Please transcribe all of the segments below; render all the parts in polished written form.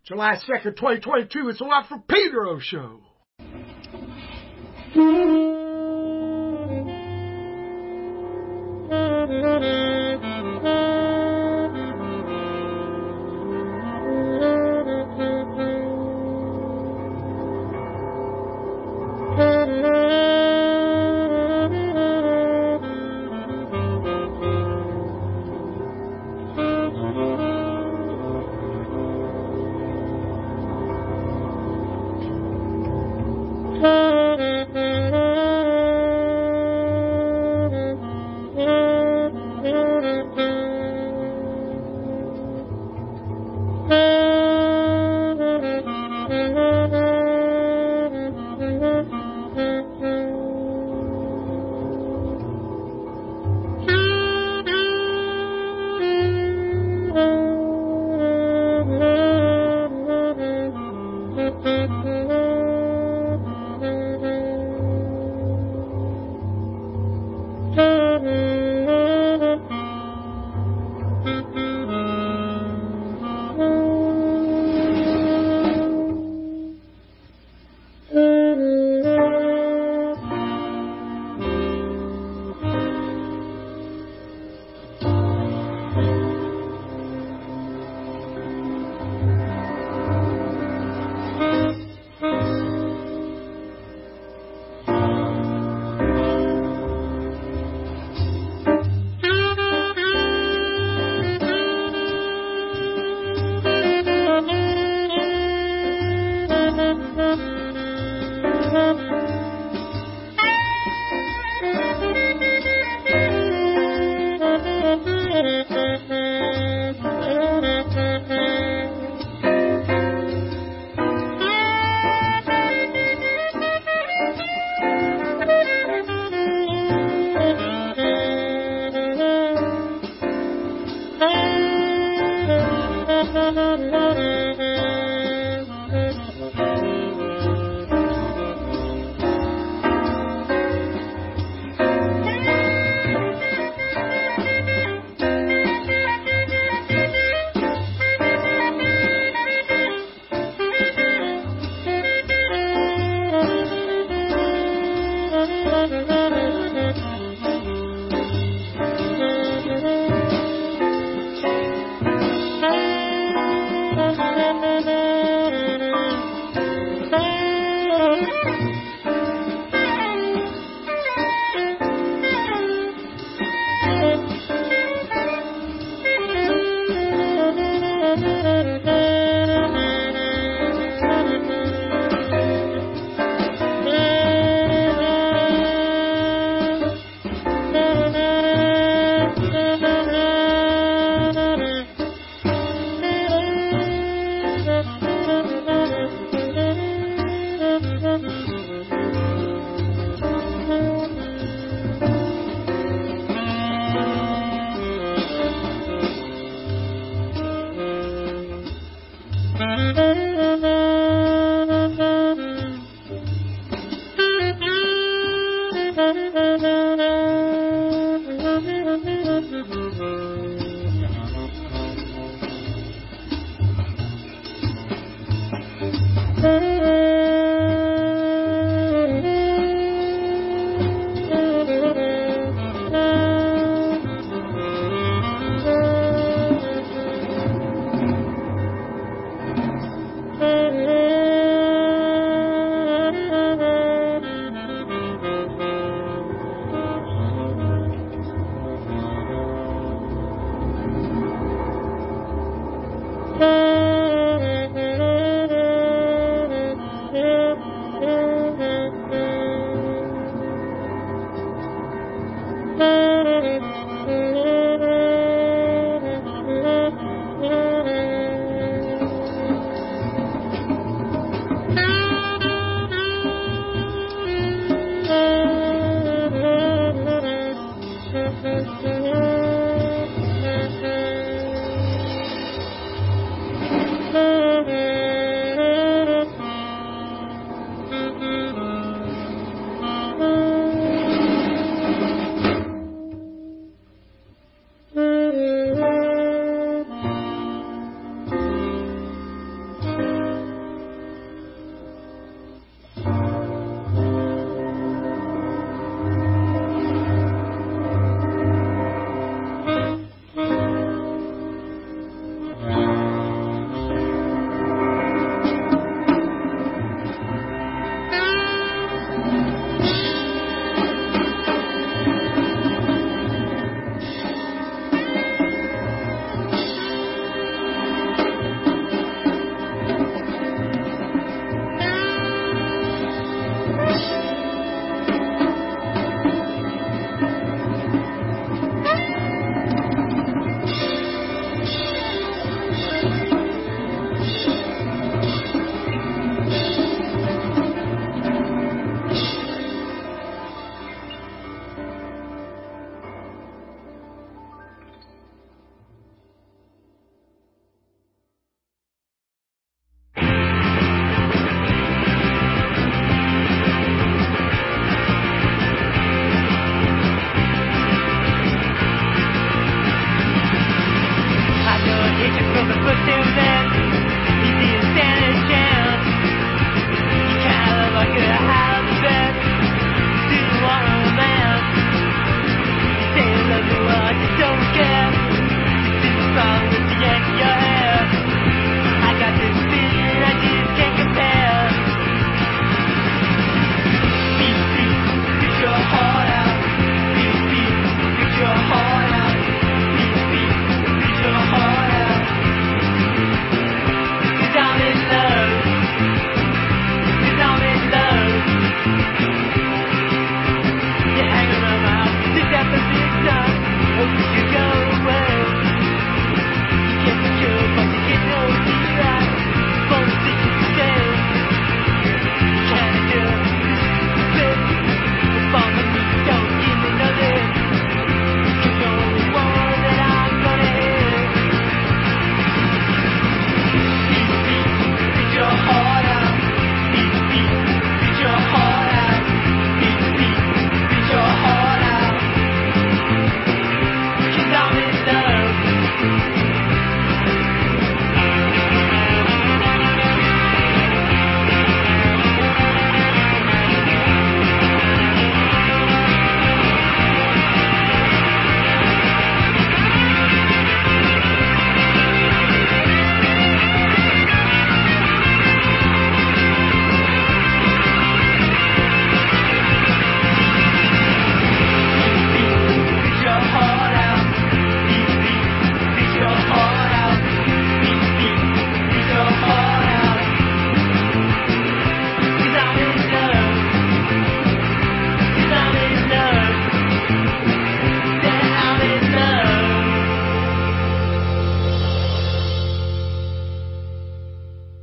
July 2nd, 2022. It's the Watt from Pedro show.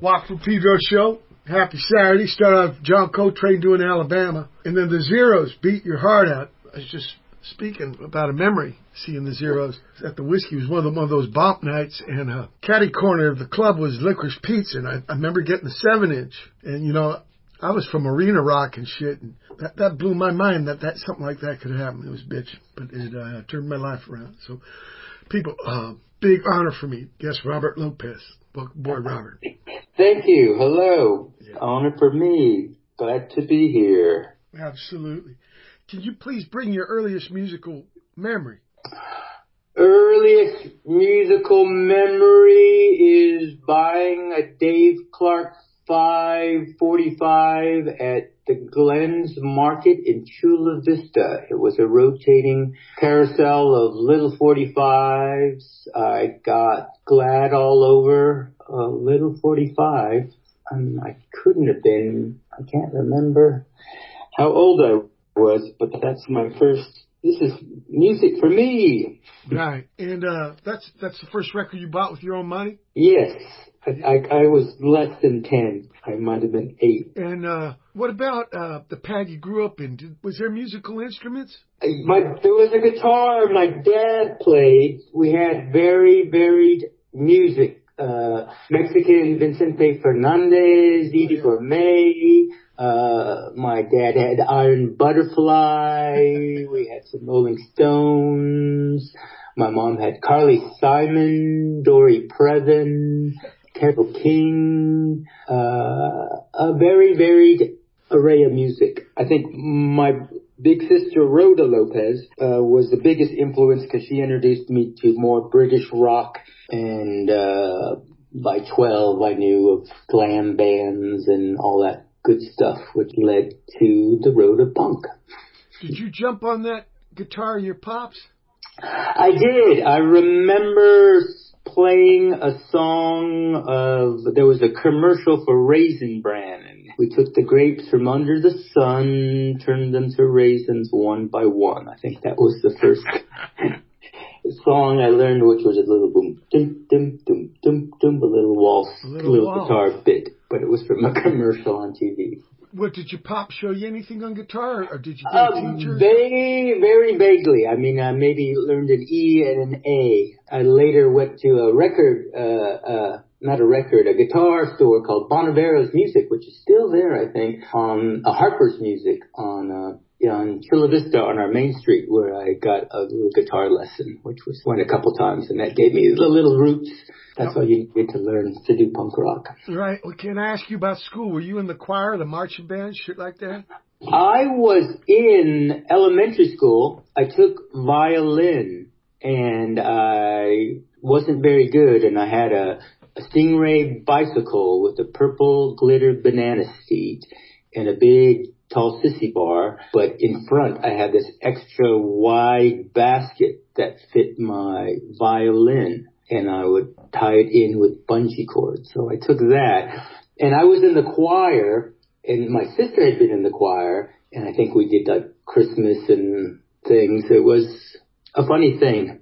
Walk for Pedro show. Happy Saturday. Start off John Coltrane doing Alabama. And then the Zeros, Beat Your Heart Out. I was just speaking about a memory, seeing the Zeros at the Whiskey. It was one of those bump nights, and caddy corner of the club was Licorice Pizza, and I remember getting the 7-inch. And, you know, I was from arena rock and shit, and that blew my mind that something like that could happen. It was bitch, but it turned my life around. So, people, big honor for me. Yes, Robert Lopez. Boy, Robert. Thank you. Hello. Yeah. Honor for me. Glad to be here. Absolutely. Can you please bring your earliest musical memory? Earliest musical memory is buying a Dave Clark 545 at the Glens Market in Chula Vista. It was a rotating carousel of little 45s. I got glad all over a little 45. I couldn't have been, I can't remember how old I was, but that's my first, this is music for me. Right. And that's the first record you bought with your own money? Yes. I was less than 10. I might have been 8. And what about the pad you grew up in? Was there musical instruments? There was a guitar my dad played. We had very varied music. Mexican Vicente Fernandez, Edie Gourmet. My dad had Iron Butterfly. We had some Rolling Stones. My mom had Carly Simon, Dory Previn, Carole King, a very varied array of music. I think my big sister Rhoda Lopez was the biggest influence because she introduced me to more British rock, and by 12 I knew of glam bands and all that good stuff, which led to the road of punk. Did you jump on that guitar of your pops? I did. I remember playing a song there was a commercial for Raisin Bran, and we took the grapes from under the sun, turned them to raisins one by one. I think that was the first song I learned, which was a little boom, dum, dum, dum, dum, dum, a little waltz, little guitar bit, but it was from a commercial on TV. What, did your pop show you anything on guitar, or did you get a teacher? Very vaguely. I mean, I maybe learned an E and an A. I later went to a guitar store called Bonavero's Music, which is still there, I think, on Harper's Music on Chula Vista on our main street, where I got a little guitar lesson, which went a couple times, and that gave me the little roots. That's all you need to learn to do punk rock. Right. Well, can I ask you about school? Were you in the choir, the marching band, shit like that? I was in elementary school. I took violin, and I wasn't very good, and I had a Stingray bicycle with a purple glittered banana seat and a big tall sissy bar, but in front I had this extra wide basket that fit my violin, and I would tie it in with bungee cords. So I took that, and I was in the choir, and my sister had been in the choir, and I think we did like Christmas and things. It was a funny thing.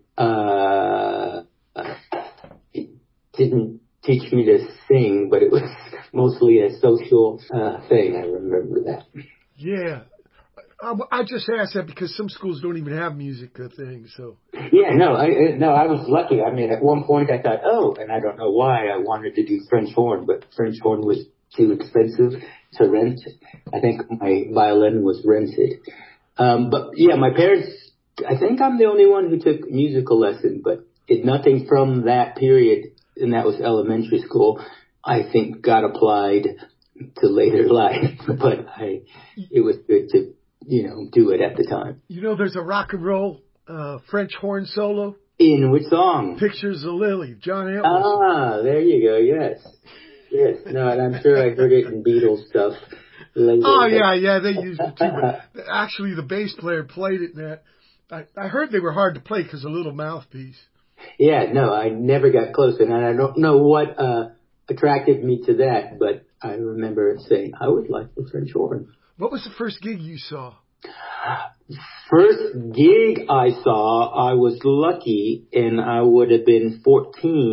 It didn't teach me to sing, but it was mostly a social thing. I remember that. Yeah. I just asked that because some schools don't even have music things, so. Yeah, no, I was lucky. I mean, at one point I thought, and I don't know why I wanted to do French horn, but French horn was too expensive to rent. I think my violin was rented. But yeah, my parents, I think I'm the only one who took musical lesson, but nothing from that period, and that was elementary school, I think got applied to later life, but it was good to, do it at the time. You know, there's a rock and roll French horn solo. In which song? Pictures of Lily, John Antlers. Ah, there you go, yes. Yes, no, and I'm sure I heard it in Beatles stuff later. Oh, yeah, they used it too. But actually, the bass player played it in that. I heard they were hard to play because of Little Mouthpiece. Yeah, no, I never got close, and I don't know what attracted me to that, but I remember saying, I would like the French horn. What was the first gig you saw? First gig I saw, I was lucky, and I would have been 14.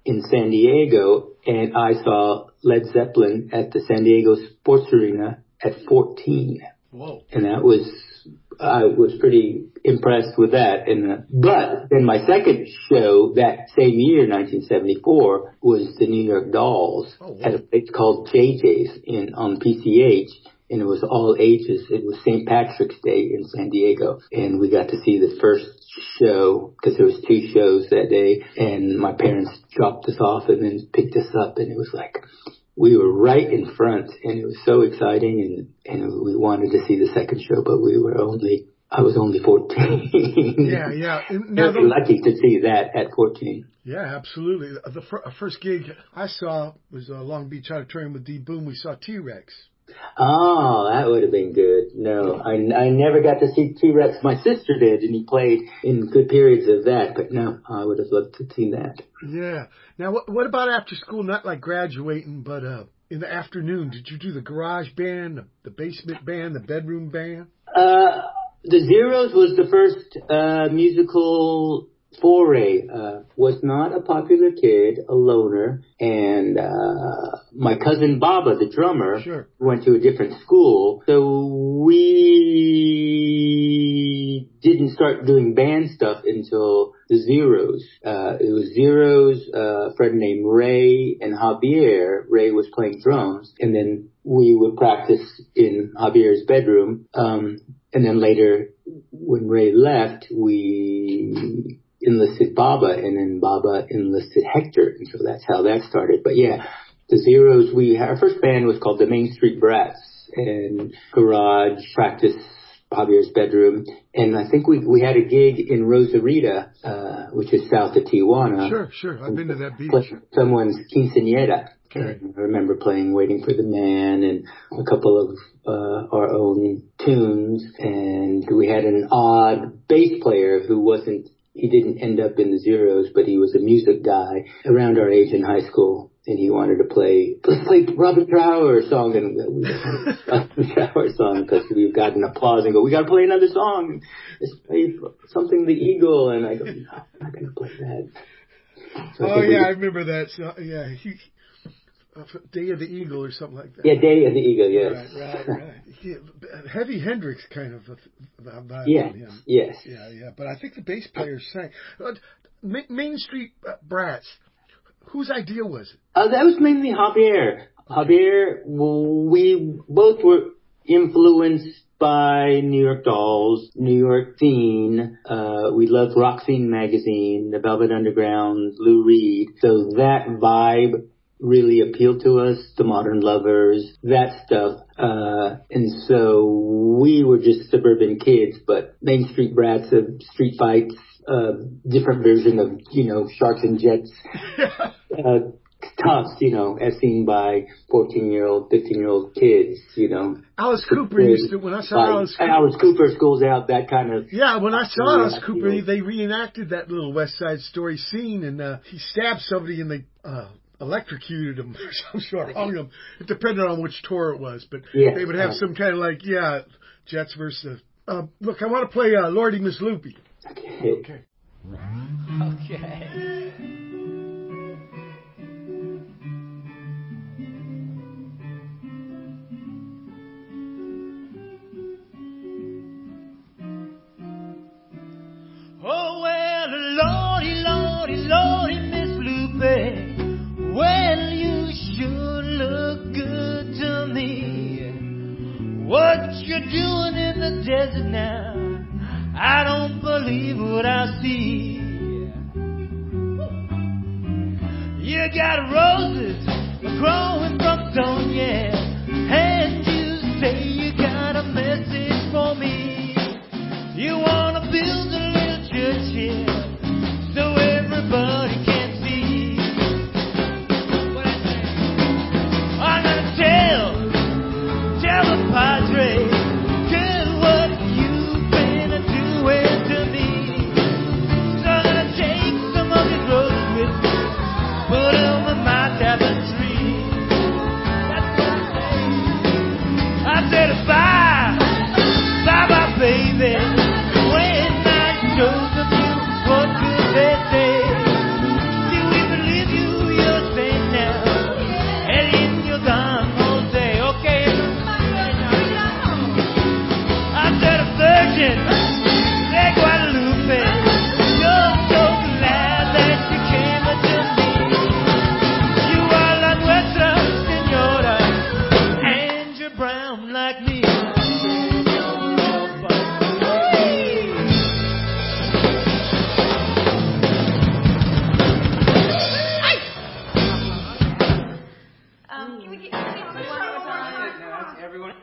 in San Diego, and I saw Led Zeppelin at the San Diego Sports Arena at 14. Whoa. And I was pretty impressed with that. But then my second show that same year, 1974, was the New York Dolls at a place called JJ's on PCH. And it was all ages. It was St. Patrick's Day in San Diego. And we got to see the first show because there was 2 shows that day. And my parents dropped us off and then picked us up. And it was like, we were right in front. And it was so exciting. And we wanted to see the second show, but I was only 14. Yeah. Now, lucky to see that at 14. Yeah, absolutely. The first gig I saw was Long Beach Auditorium with D. Boon. We saw T-Rex. Oh, that would have been good. No, I never got to see T-Rex. My sister did, and he played in good periods of that. But no, I would have loved to see that. Yeah. Now, what about after school? Not like graduating, but in the afternoon, did you do the garage band, the basement band, the bedroom band? The Zeros was the first musical foray. Was not a popular kid, a loner, and my cousin Baba, the drummer, went to a different school, so we didn't start doing band stuff until the Zeros. It was Zeros, a friend named Ray and Javier. Ray was playing drums, and then we would practice in Javier's bedroom. And then later, when Ray left, we enlisted Baba, and then Baba enlisted Hector, and so that's how that started. But yeah, the Zeros, our first band was called the Main Street Brats, and garage, practice, Javier's bedroom, and I think we had a gig in Rosarita, which is south of Tijuana. Sure, I've been to that beach. Someone's quinceañera. Okay. I remember playing Waiting for the Man and a couple of our own tunes, and we had an odd bass player he didn't end up in the Zeros, but he was a music guy around our age in high school, and he wanted to play Robin Trower song, and we Robin Trower song because we've gotten applause and go, we got to play another song. Let's play something the Eagle, and I go, no, I'm not going to play that. So I remember that. So, yeah, Day of the Eagle or something like that. Yeah, Day of the Eagle, yes. Right. Yeah, heavy Hendrix kind of vibe on him. Yes. Yeah. But I think the bass player sang. Main Street Brats, whose idea was it? That was mainly Javier. Javier, we both were influenced by New York Dolls, New York Scene. We loved Rock Scene magazine, the Velvet Underground, Lou Reed. So that vibe really appealed to us, the Modern Lovers, that stuff. And so we were just suburban kids, but Main Street Brats of street fights, different version of Sharks and Jets, toughs, as seen by 14-year-old, 15-year-old kids, Alice Cooper used to, when I saw Alice Cooper, Schools Out, that kind of. Yeah, when I saw Alice Cooper, they reenacted that little West Side Story scene, and he stabbed somebody and they electrocuted him or some sort, hung him. It depended on which tour it was, but they would have some kind of Jets versus. Look, I want to play Lordy Miss Loopy. Okay. Oh, well, Lordy, Miss Loopy. Well, you sure look good to me. What you doing in the desert now? I don't believe what I see. You got roses growing from stone, yeah. And you say you got a message for me. You wanna build a little church here so everybody can see. What I say? I'm gonna tell the Padre, tell what you've been doing to me. So I'm gonna take some of his roses with me, put them in my tapestry. we get one more time? No, that's everyone.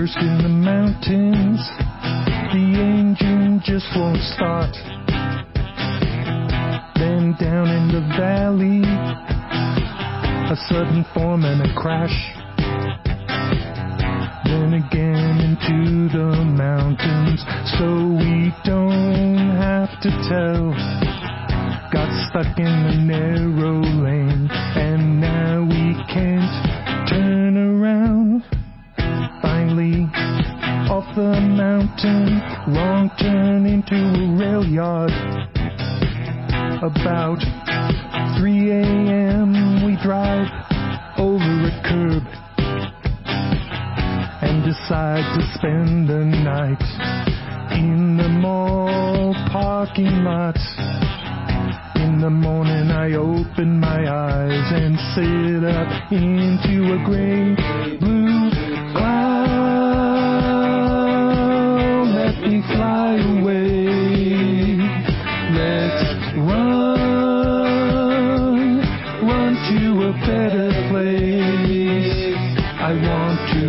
First in the mountains, the engine just won't start. Then down in the valley, a sudden form and a crash. Then again into the mountains, so we don't have to tell. Got stuck in the narrow lane, and now we can't turn around. Finally, off the mountain, wrong turn into a rail yard. About 3 a.m. we drive over a curb and decide to spend the night in the mall parking lot. In the morning I open my eyes and sit up into a gray blue cloud. Let me fly away. Let's run to a better place. I want to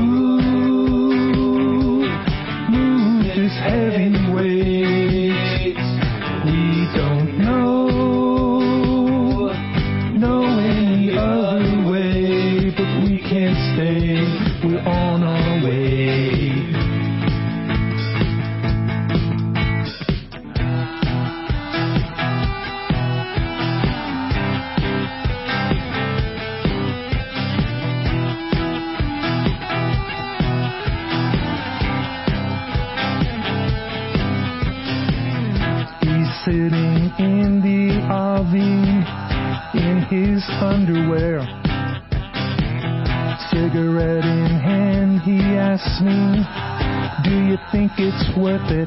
move this heavy weight. We don't know any other way, but we can't stay. We're on our way. Sitting in the RV in his underwear, cigarette in hand, he asks me, do you think it's worth it?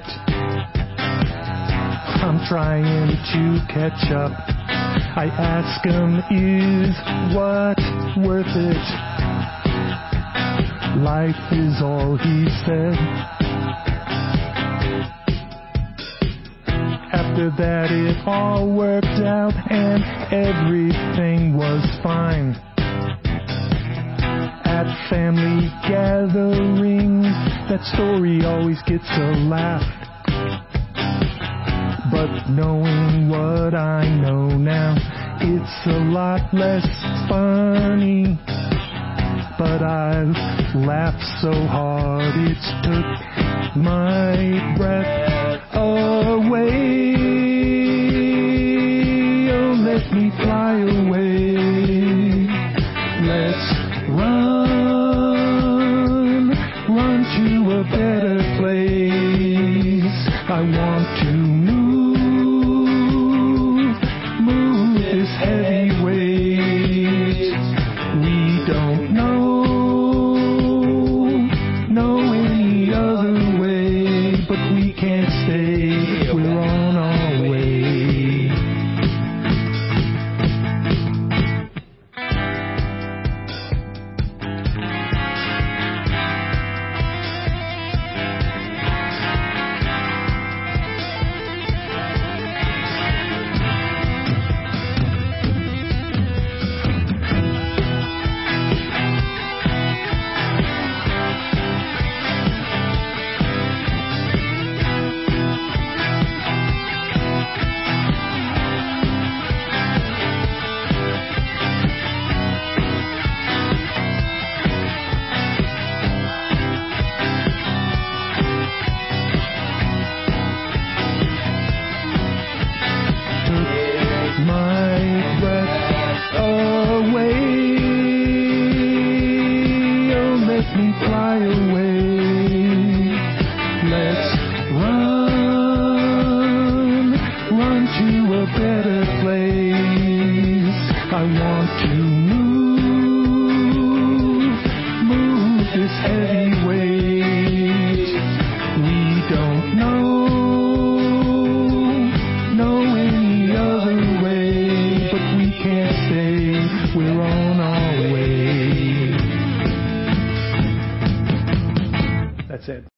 I'm trying to catch up. I ask him, is what worth it? Life is all he said. After that it all worked out and everything was fine. At family gatherings, that story always gets a laugh. But knowing what I know now, it's a lot less funny. But I've laughed so hard it's took my breath away. Oh, let me fly away. Let's run to a better place. I want to move this heavy weight. We don't know any other way, but we can't stay. We're on our way. Fly away. Let's run to a better place. I want to move this heavy weight. We don't know any other way, but we can't stay. We're on our way. That's it.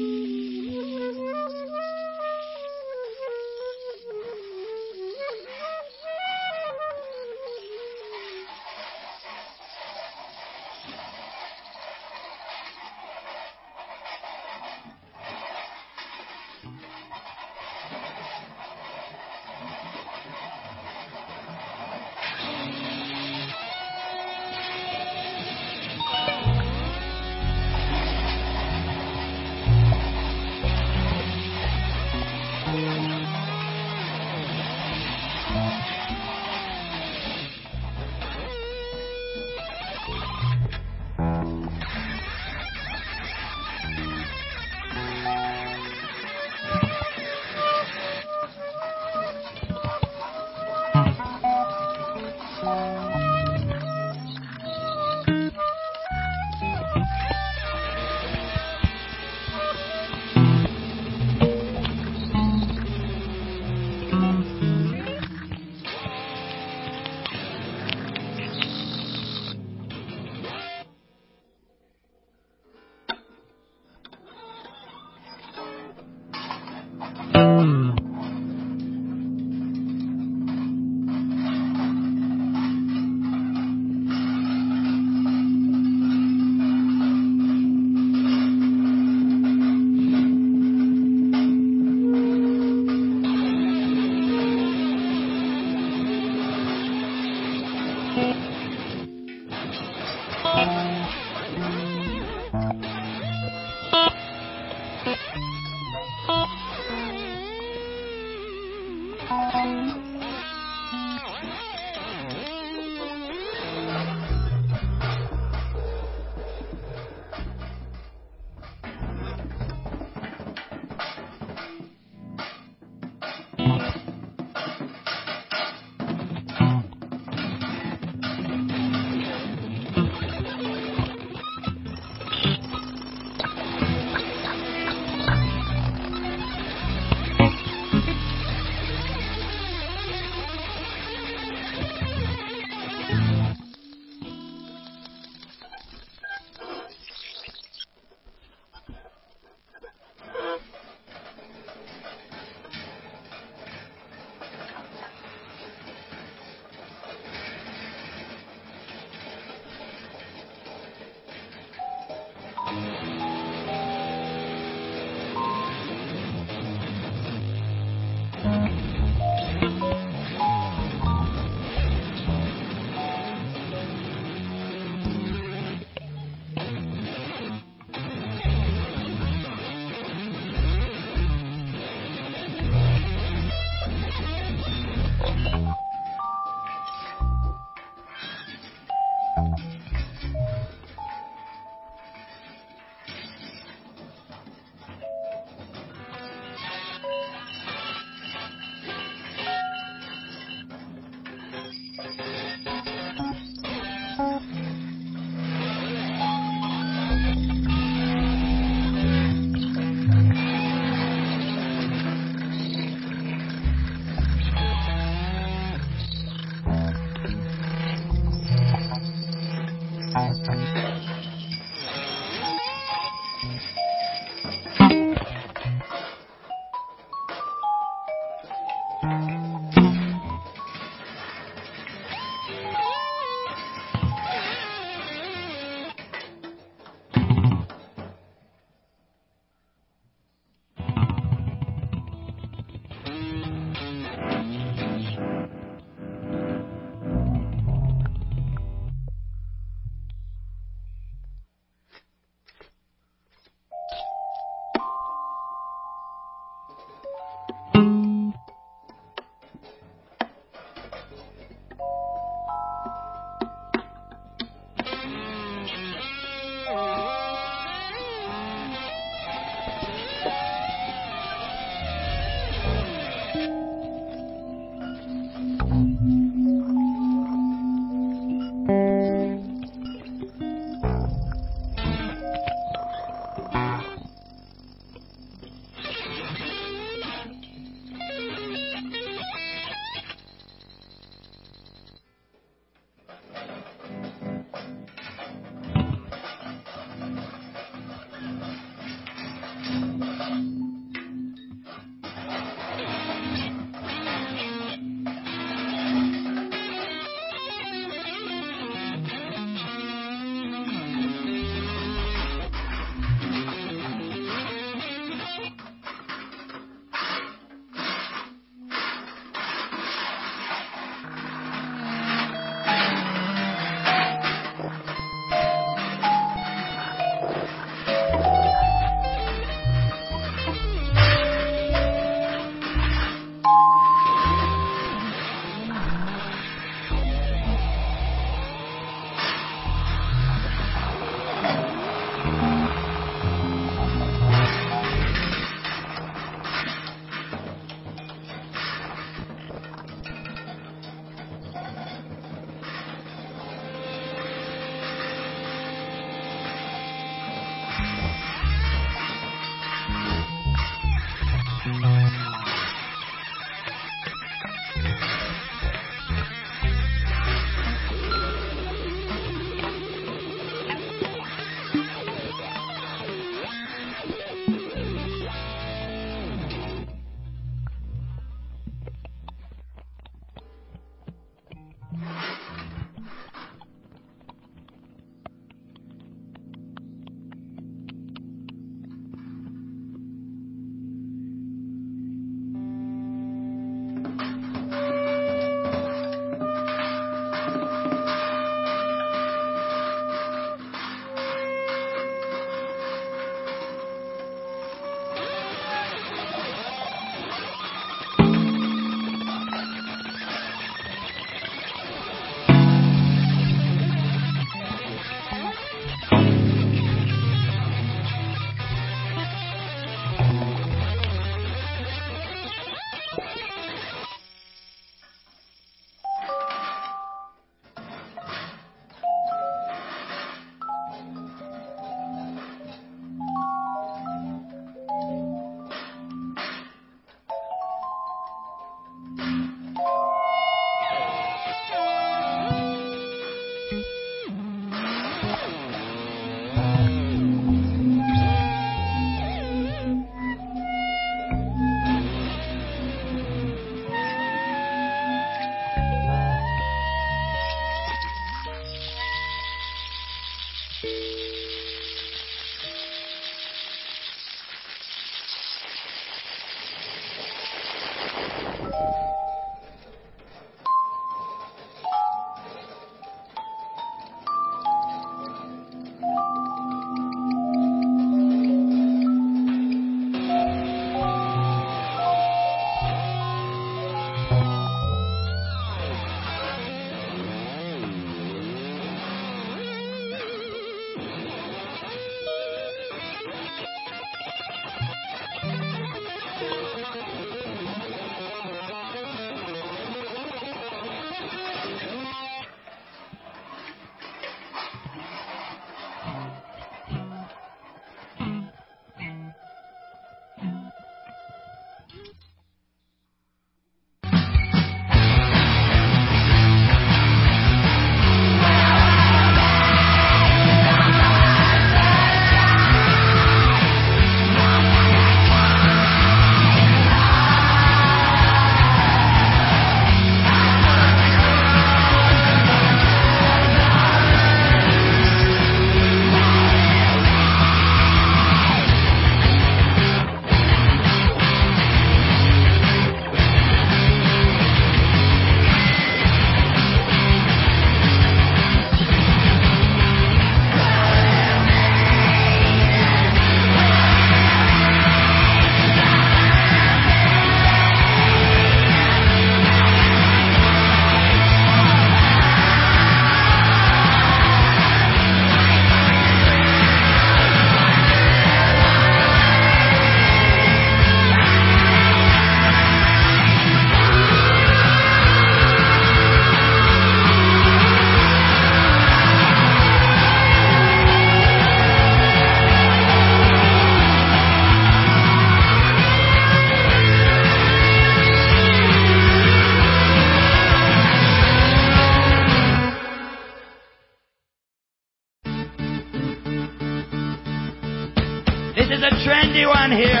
anyone here?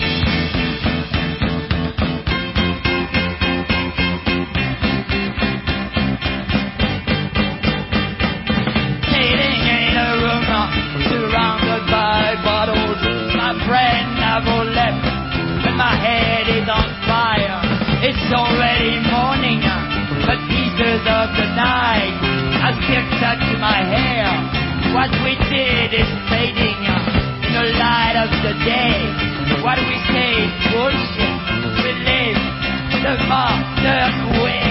Sitting in a room surrounded by bottles. My friend never left, but my head is on fire. It's already morning, but pieces of the night are still stuck to my hair. What we did is fading in the light of the day. What we say is bullshit. We live the modern way.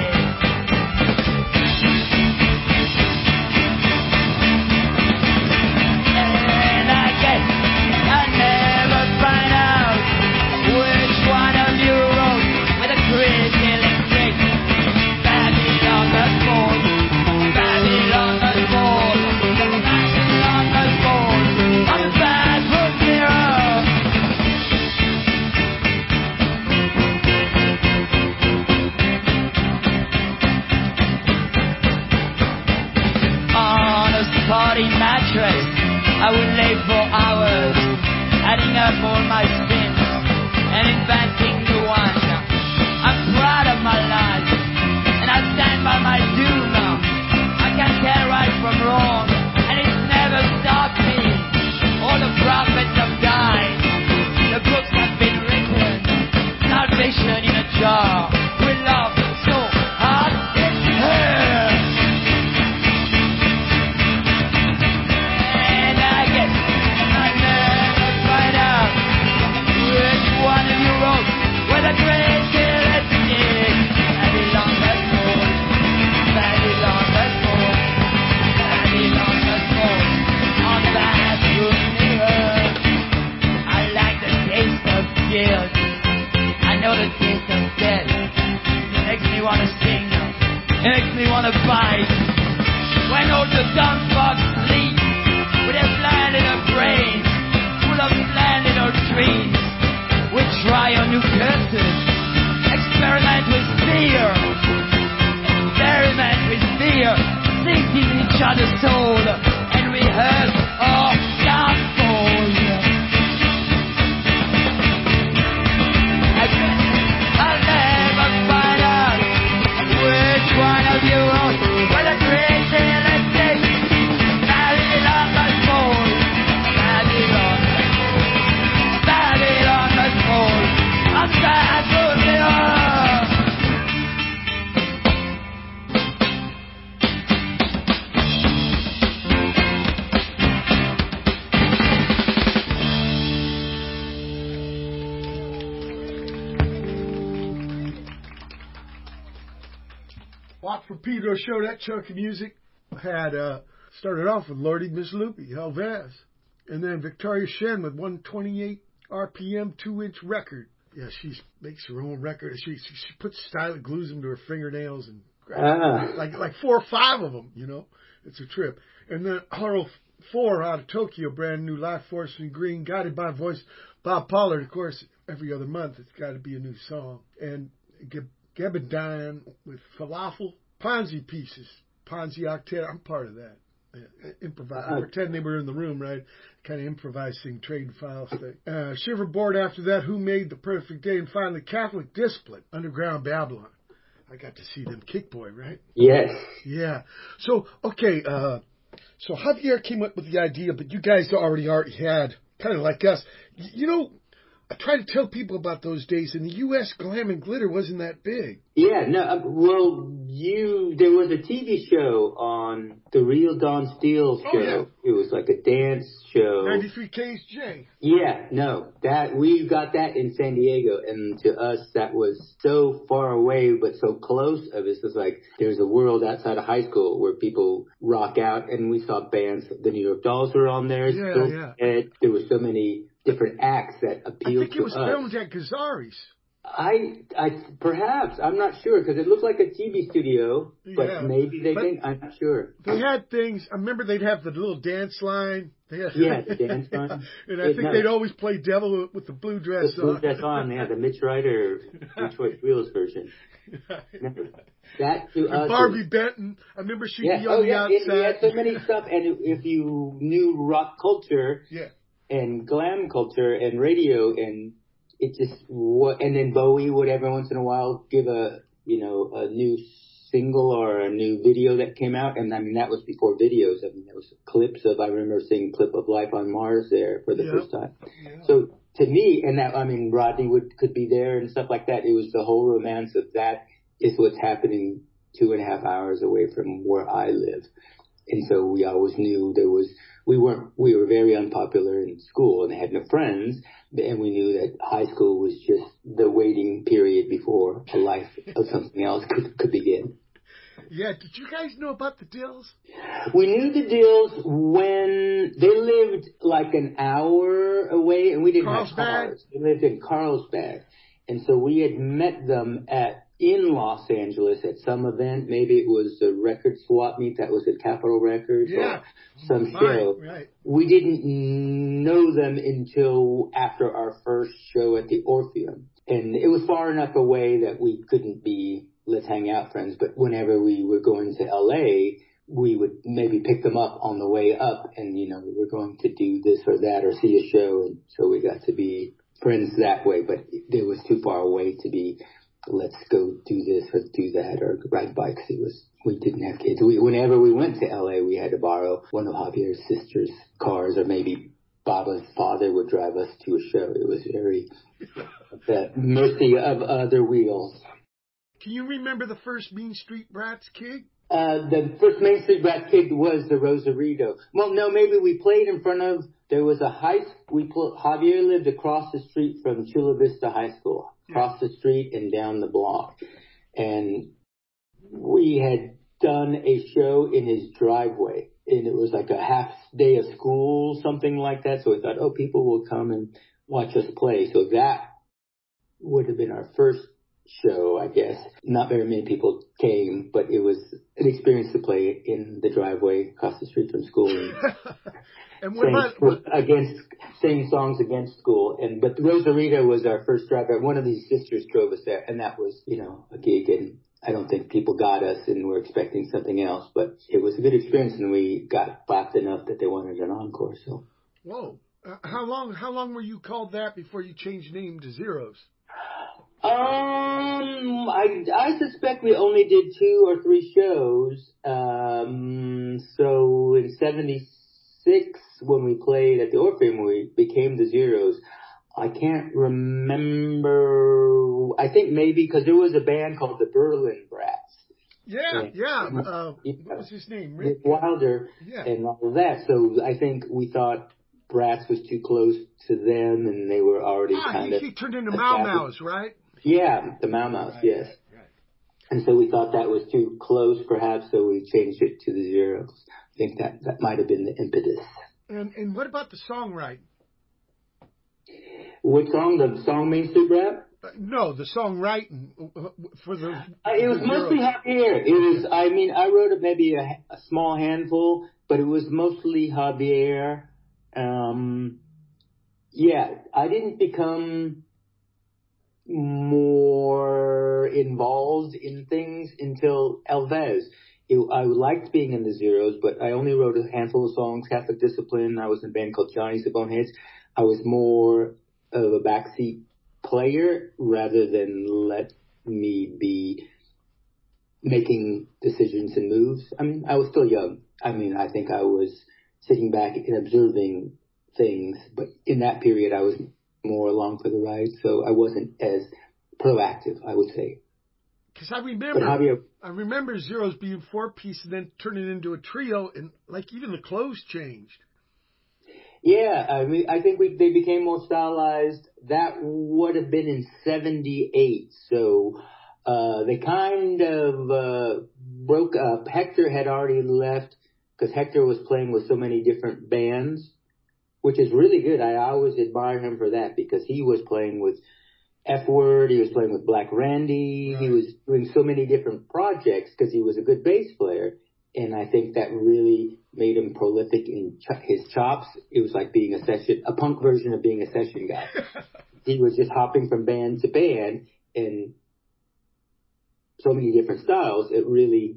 And I guess I'll never find out which one of you wrote with a crazy electric. Babylon must fall. Babylon must fall. Babylon must fall. On the bathroom mirror. On a spotty mattress, I would lay for hours, adding up all my sins and inventing new ones. I'm proud of my life, and I stand by my doom. I can't tell right from wrong, and it's never stopped me. All the prophets have died, the books have been written, salvation in a jar. We love so hard it hurts. And I guess I'll never find out which one of you wrote with a great electric. Babylon must fall. Babylon must fall. Babylon must fall. On the bathroom mirror. I like the taste of guilt. I know the taste of death. It makes me want to sing. It makes me want to bite. When all the dumb fucks sleep with their blind little brains full of blind little dreams, we try on new curses. Experiment with fear. Experiment with fear. Sink in each other's soul and rehearse our downfall. I guess I'll never find out which one of you wrote with a crazy electric. Babylon must fall. Babylon must fall. Babylon must fall. I'm sad for the earth. Watch for Pedro show. That chunk of music had started off with Lordy Miss Loopy, Helvez, and then Victoria Shen with 128 RPM 2-inch record. Yeah, she makes her own record. She puts style, glues them to her fingernails, and like 4 or 5 of them. You know, it's a trip. And then Haro 4 out of Tokyo, brand new Life Force in Green, guided by voice Bob Pollard. Of course, every other month it's got to be a new song. And Gebedian with Falafel, Ponzi pieces, Ponzi Octet. I'm part of that. Improvise. I pretend they were in the room, right? Kind of improvising trade files thing. Shiverboard after that, Who Made the Perfect Day? And finally, Catholic Discipline, Underground Babylon. I got to see them Kick Boy, right? Yes. Yeah. So, okay, so Javier came up with the idea, but you guys already had, kind of like us, you know, I try to tell people about those days. In the U.S., glam and glitter wasn't that big. Yeah, no, well, there was a TV show on The Real Don Steele show. Oh, yeah. It was like a dance show. 93 KSJ. Yeah, no, we got that in San Diego, and to us that was so far away but so close. It was just like there's a world outside of high school where people rock out, and we saw bands. The New York Dolls were on there. Yeah. And there were so many different acts that appealed to us. I think it was filmed at Gazzari's. Perhaps, I'm not sure, because it looked like a TV studio, but maybe I'm not sure. They had things, I remember they'd have the little dance line. The dance line. And I think they'd always play Devil with the blue dress on. The blue dress on, the Mitch Ryder, Detroit Wheels version. That to us. Barbie Benton, I remember she'd be on the outside. He had so many stuff, and if you knew rock culture, and glam culture and radio, and it just and then Bowie would every once in a while give a new single or a new video that came out, and I mean that was before videos. I mean there was clips of, I remember seeing a clip of Life on Mars there for the first time. Yeah. So to me, and that, I mean, Rodney could be there and stuff like that. It was the whole romance of that is what's happening 2.5 hours away from where I live. And so we always knew we were very unpopular in school and had no friends, and we knew that high school was just the waiting period before a life of something else could begin. Yeah, did you guys know about the Dills? We knew the Dills when they lived like an hour away, and we didn't have cars. They lived in Carlsbad. And so we had met them in Los Angeles at some event. Maybe it was a record swap meet that was at Capitol Records or some show. Right. We didn't know them until after our first show at the Orpheum. And it was far enough away that we couldn't be let's hang out friends. But whenever we were going to L.A., we would maybe pick them up on the way up and, we were going to do this or that or see a show. And so we got to be friends that way. But it was too far away to be let's go do this or do that or ride bikes. We didn't have kids. Whenever we went to LA, we had to borrow one of Javier's sister's cars, or maybe Baba's father would drive us to a show. It was very the mercy of other wheels. Can you remember the first Mean Street Brats gig? The first Main Street Brats gig was the Rosarito. Well, no, maybe we played in front of, there was a Javier lived across the street from Chula Vista High School. Across the street and down the block. And we had done a show in his driveway, and it was like a half day of school, something like that. So we thought, people will come and watch us play. So that would have been our first show, I guess. Not very many people came, but it was an experience to play in the driveway across the street from school. And what sing songs against school. But Rosarito was our first driver. One of these sisters drove us there, and that was, a gig, and I don't think people got us and were expecting something else, but it was a good experience, and we got clapped enough that they wanted an encore. So. Whoa. How long were you called that before you changed name to Zeros? I suspect we only did 2 or 3 shows. So in 76, when we played at the Orpheum, we became the Zeros. I can't remember. I think maybe because there was a band called the Berlin Brats. Yeah. What was his name? Rick Wilder. Yeah. And all of that. So I think we thought Brats was too close to them, and they were already kind of. He turned into Mau Mau's, right? Yeah, the Mau Mau's, yes. Right. And so we thought that was too close, perhaps, so we changed it to the Zeros. I think that might have been the impetus. And what about the songwriting? Which song? The song Main Street Rap? No, the songwriting for the. It was mostly Javier. It was. I mean, I wrote maybe a small handful, but it was mostly Javier. I didn't become more involved in things until Elvez. I liked being in the Zeros, but I only wrote a handful of songs. Catholic Discipline. I was in a band called Johnny's the Boneheads. I was more of a backseat player rather than let me be making decisions and moves. I mean, I was still young. I mean, I think I was sitting back and observing things, but in that period I was more along for the ride, so I wasn't as proactive, I would say. Because I remember Zeros being 4-piece and then turning into a trio, and like even the clothes changed. Yeah, I mean, I think they became more stylized. That would have been in 78, so they kind of broke up. Hector had already left because Hector was playing with so many different bands, which is really good. I always admire him for that because he was playing with F-Word, he was playing with Black Randy, right. He was doing so many different projects because he was a good bass player, and I think that really made him prolific in his chops. It was like being a punk version of being a session guy. He was just hopping from band to band in so many different styles. It really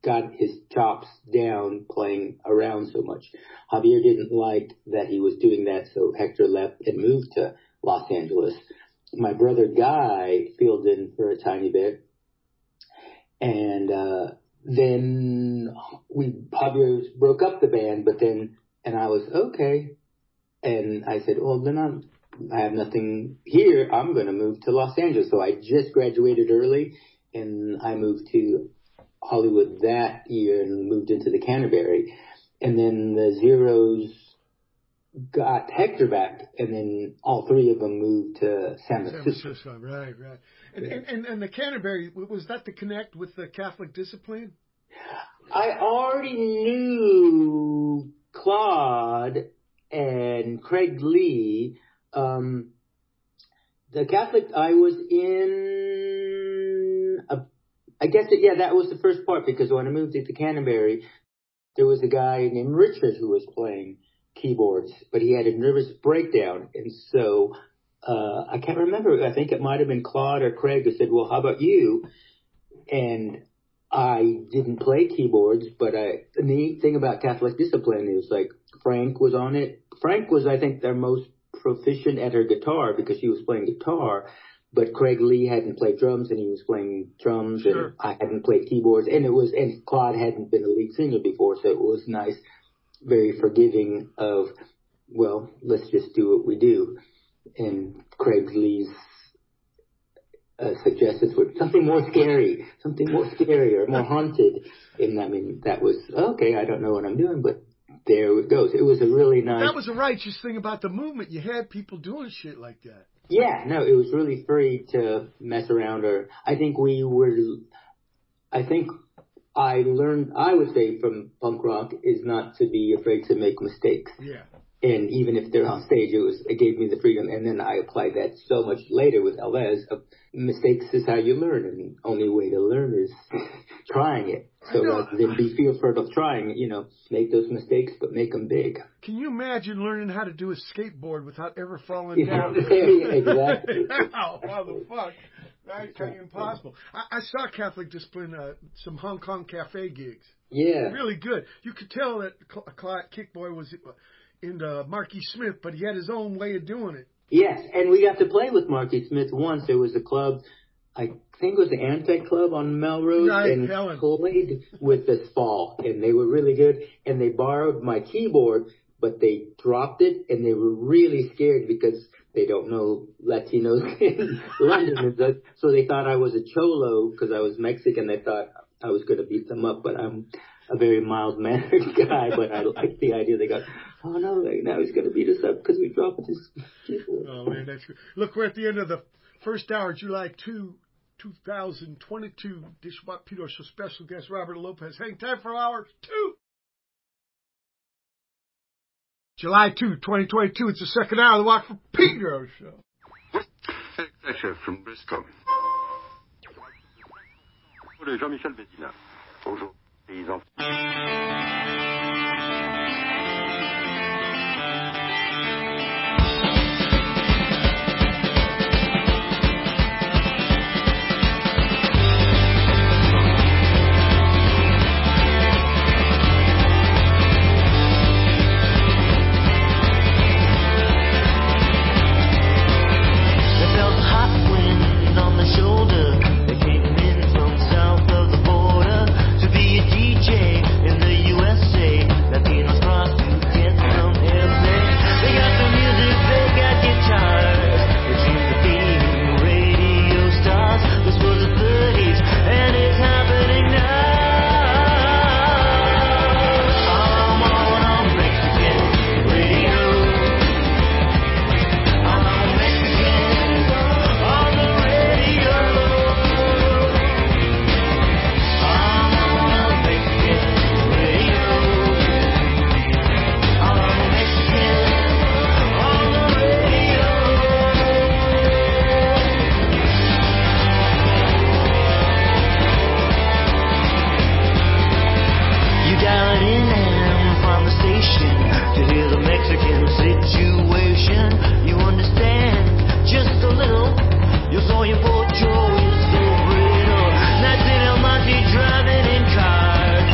got his chops down playing around so much. Javier didn't like that he was doing that, so Hector left and moved to Los Angeles. My brother Guy filled in for a tiny bit. And then Javier broke up the band, and I was, okay. And I said, well, then I have nothing here. I'm going to move to Los Angeles. So I just graduated early, and I moved to Hollywood that year and moved into the Canterbury. And then the Zeros got Hector back, and then all three of them moved to San Francisco. Right. And the Canterbury, was that the connect with the Catholic discipline? I already knew Claude and Craig Lee. The Catholic, I was in, that was the first part, because when I moved to Canterbury, there was a guy named Richard who was playing keyboards, but he had a nervous breakdown, and so I can't remember. I think it might have been Claude or Craig who said, well, how about you? And I didn't play keyboards, but the neat thing about Catholic discipline is, like, Frank was on it. Frank was, I think, their most proficient at her guitar because she was playing guitar, but Craig Lee hadn't played drums and he was playing drums. Sure. And I hadn't played keyboards, and Claude hadn't been a lead singer before, so it was nice, very forgiving of, well, let's just do what we do. And Craig Lee's suggestions were something more scary or more haunted. And I mean, that was, okay, I don't know what I'm doing, but there it goes. It was a really nice... That was the righteous thing about the movement. You had people doing shit like that. Yeah, no, it was really free to mess around. I learned, I would say, from punk rock is not to be afraid to make mistakes. Yeah. And even if they're on stage, it gave me the freedom. And then I applied that so much later with Elvis. Mistakes is how you learn, and the only way to learn is trying it. So rather than be fearful of trying, make those mistakes, but make them big. Can you imagine learning how to do a skateboard without ever falling down? Exactly. How the fuck? That's impossible. I saw Catholic Discipline, some Hong Kong cafe gigs. Yeah. Really good. You could tell that Kickboy was into Marky Smith, but he had his own way of doing it. Yes, and we got to play with Marky Smith once. There was a club, I think it was the Antec Club on Melrose, and played with this fall, and they were really good. And they borrowed my keyboard, but they dropped it, and they were really scared because they don't know Latinos in London, so they thought I was a cholo because I was Mexican. They thought I was going to beat them up, but I'm a very mild-mannered guy, but I liked the idea. They got, oh no, now he's going to beat us up because we dropped his keyboard. Oh man, that's good. Look, we're at the end of the first hour, July 2, 2022. Dishwat Peter Show special guest Robert Lopez. Hang time for hour 2. July 2, 2022. It's the second hour of the Walk for Peter Show. Chef from Bristol. Jean-Michel Bédina. Bonjour, paysans. Driving in cars.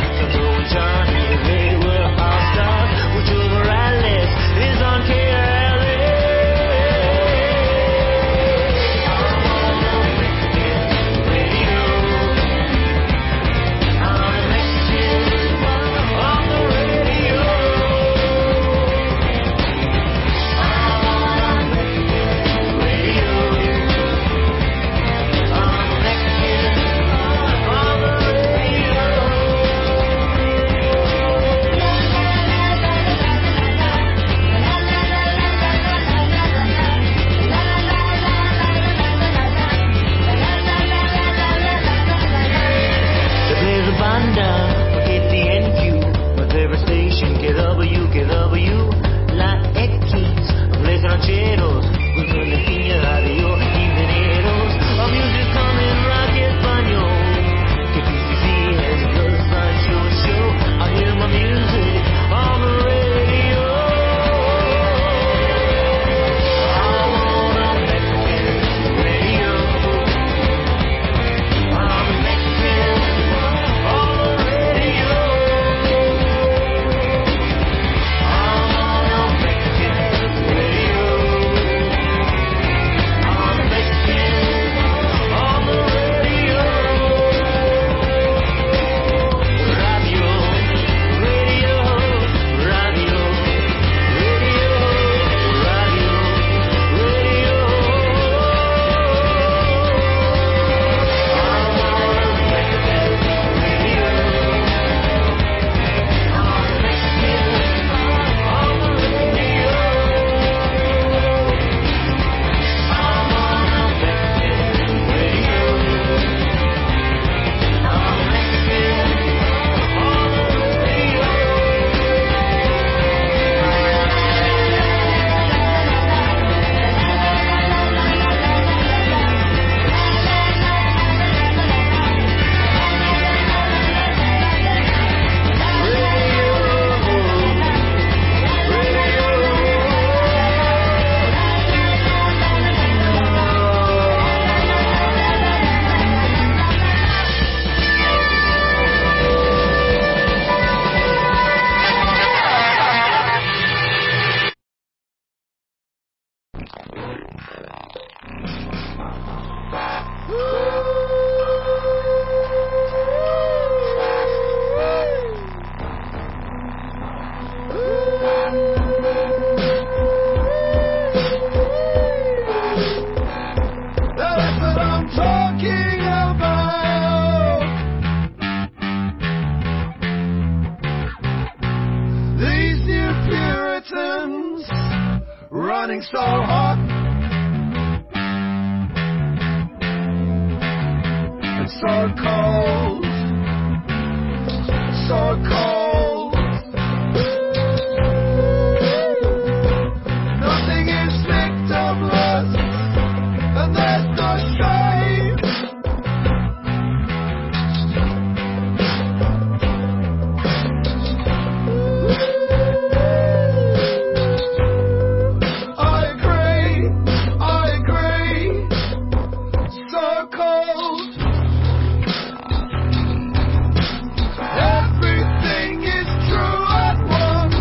burning so hot. It's so cold, so cold. Nothing is victimless, and there's no shame. I agree, so cold. Everything is true at once.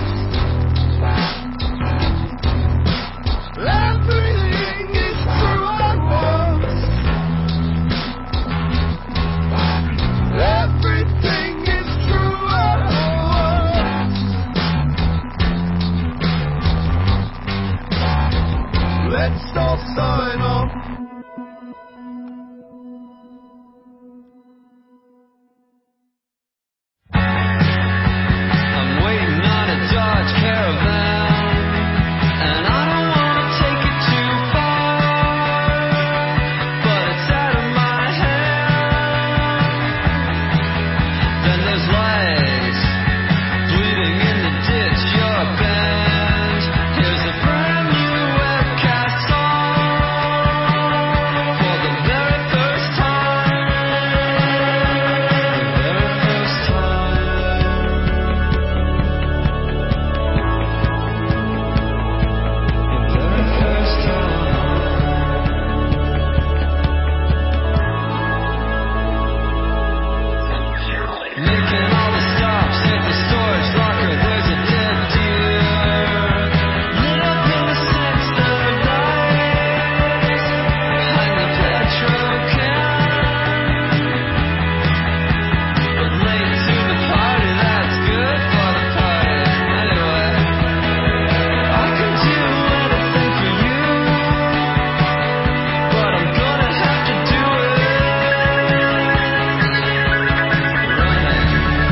Everything is true at once. Everything is true at once. Let's all sign off. I'm waiting on a Dodge Caravan, and I don't want to take it too far, but it's out of my hand. Then there's lights bleeding in the ditch. You're bent. Here's a brand new webcast song for the very first time. The very first time. The very first time. Making all the stops at the storage locker. There's a dead deer lit up in the center lights behind the petrol can. But late to the party, that's good for the party. Anyway, I can do anything for you, but I'm gonna have to do it running.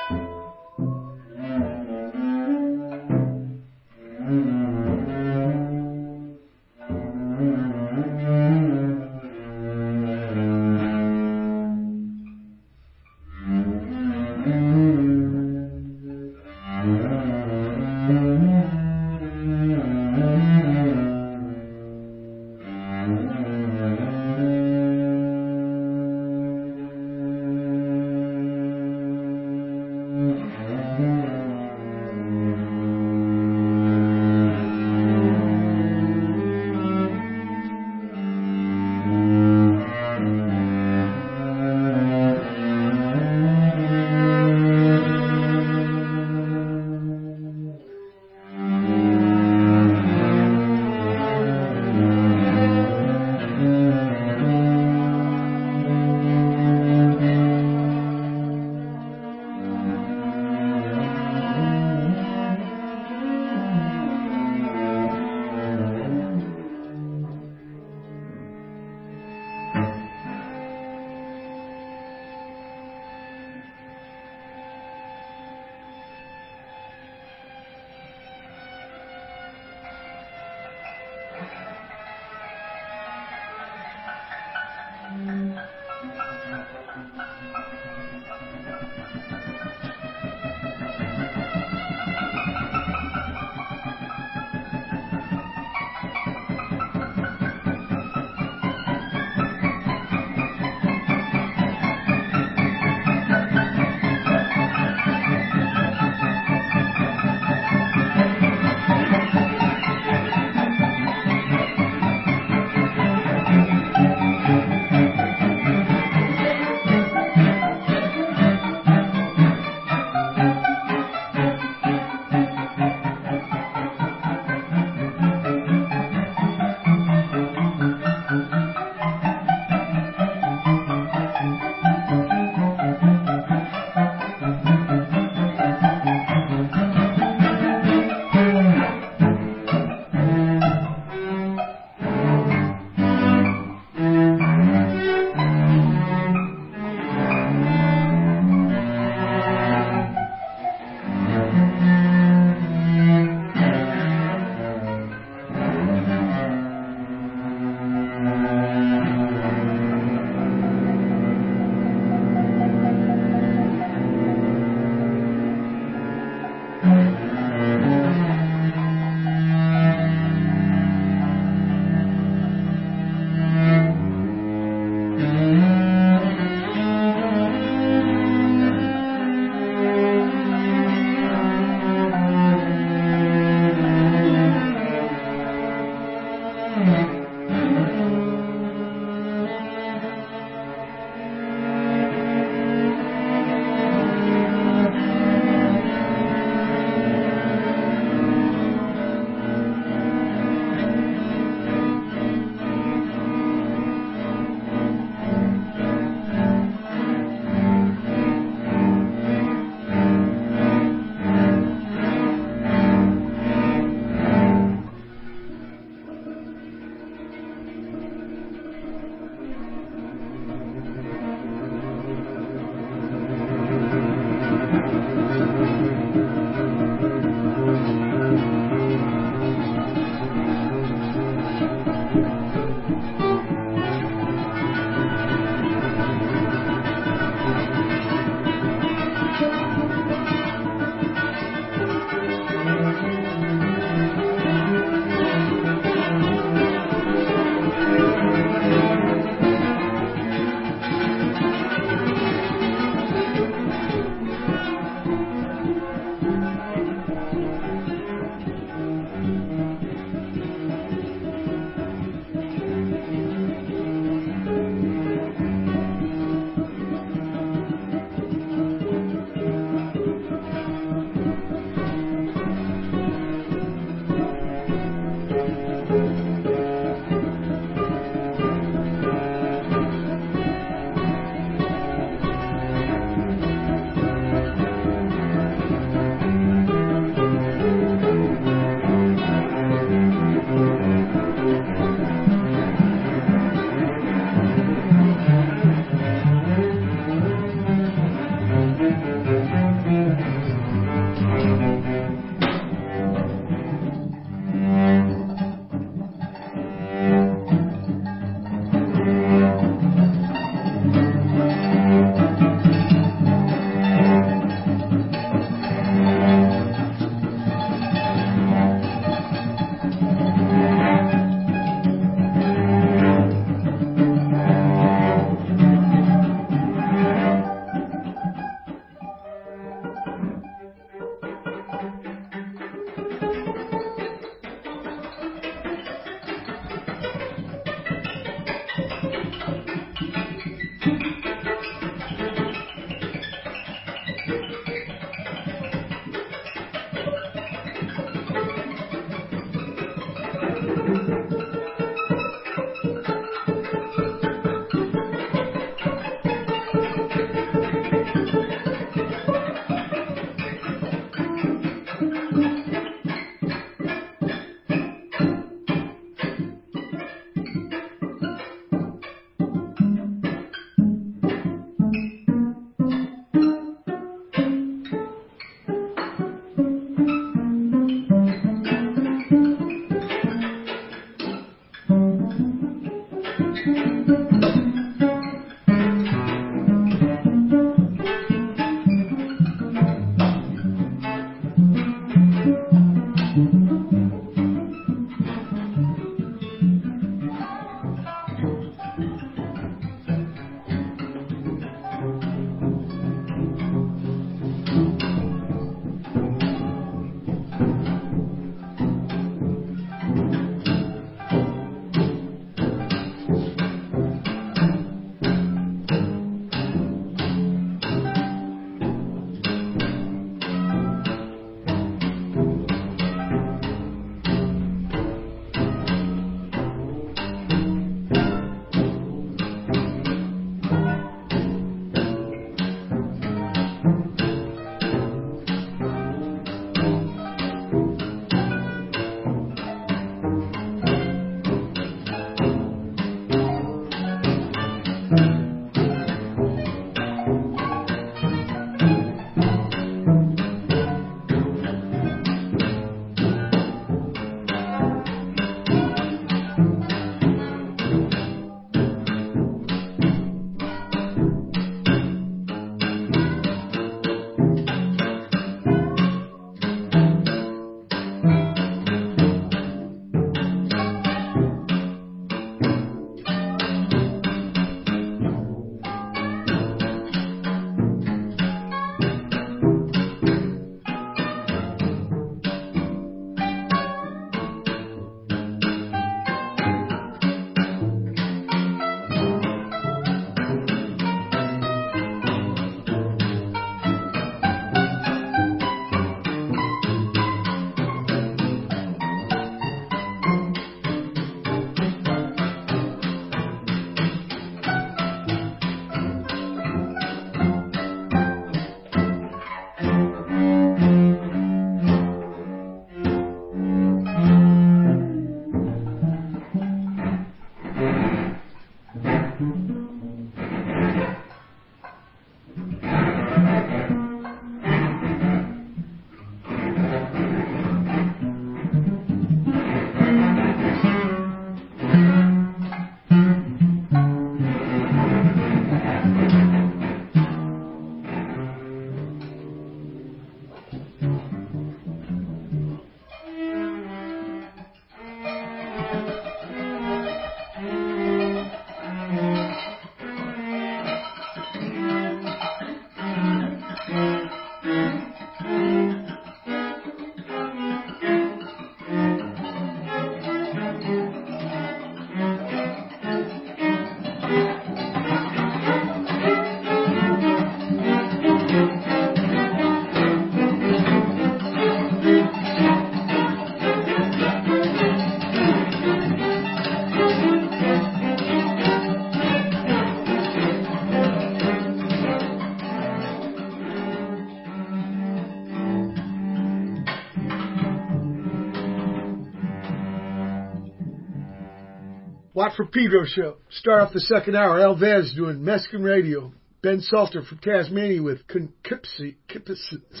Watt from Pedro show. Start off the second hour. Elvez doing Mexican radio. Ben Salter from Tasmania with concupiscence.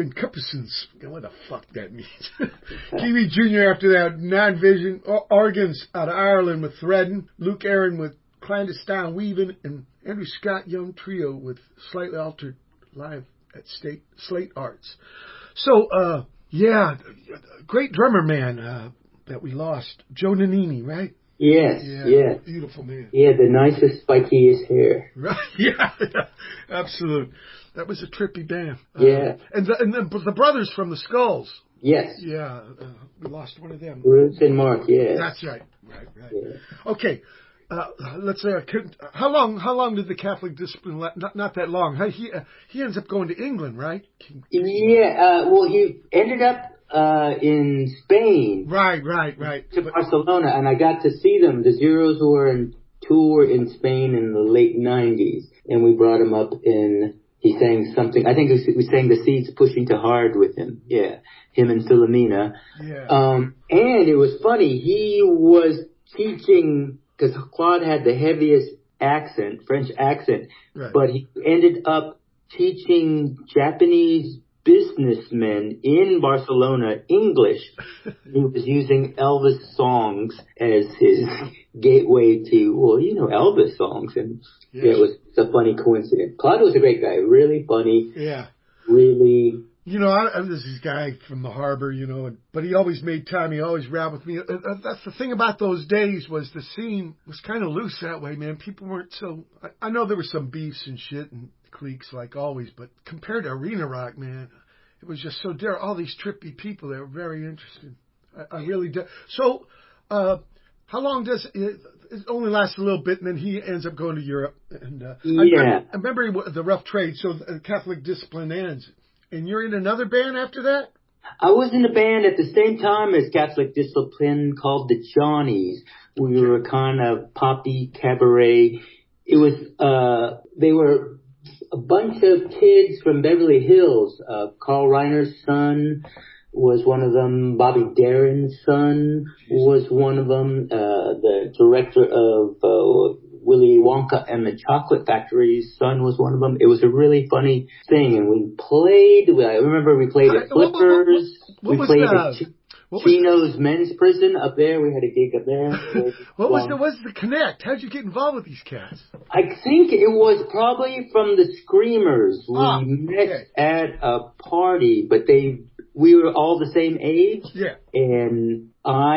What the fuck that means. Kiwi Jr. after that. Non-Vision. Organs out of Ireland with Threading. Luke Aaron with Clandestine Weaving. And Andrew Scott Young Trio with Slightly Altered live at Slate Arts. So, yeah, great drummer man that we lost. Joe Nannini, right? Yes, yeah. Beautiful man. Yeah, the nicest spikiest hair. Right, yeah, absolutely. That was a trippy band. Yeah. And the brothers from the Skulls. Yes. Yeah, we lost one of them. Bruce and Mark, yes. That's right. Right. Yeah. Okay. Let's say, how long did the Catholic discipline last? Not that long. He ends up going to England, right? Yeah, well, he ended up in Spain. Right. To Barcelona, and I got to see them. The Zeros were on tour in Spain in the late 90s, and we brought him up he sang something, I think we sang The Seeds Pushing Too Hard with him. Yeah, him and Philomena. Yeah. And it was funny, he was teaching, because Claude had the heaviest accent, French accent, right. But he ended up teaching Japanese businessmen in Barcelona English. He was using Elvis songs as his gateway to, Elvis songs. And yeah, it was a funny coincidence. Claude was a great guy, really funny. Yeah. Really. I'm this guy from the harbor, but he always made time. He always rapped with me. That's the thing about those days was the scene was kind of loose that way, man. People weren't so, I know there were some beefs and shit and cliques like always, but compared to arena rock, man, it was just so there. All these trippy people, they were very interesting. I really did. So, how long does it only lasts a little bit, and then he ends up going to Europe. And yeah, I remember the Rough Trade. So the Catholic discipline ends. And you're in another band after that? I was in a band at the same time as Catholic Discipline called the Johnnies. We were kind of poppy cabaret. It was, they were a bunch of kids from Beverly Hills. Carl Reiner's son was one of them. Bobby Darin's son was one of them. The director of Willy Wonka and the Chocolate Factory's son was one of them. It was a really funny thing, and we played. I remember we played at Flippers. What we played at Chino's Men's Prison up there. We had a gig up there. What was the connect? How'd you get involved with these cats? I think it was probably from the Screamers. We met at a party, but we were all the same age. Yeah. And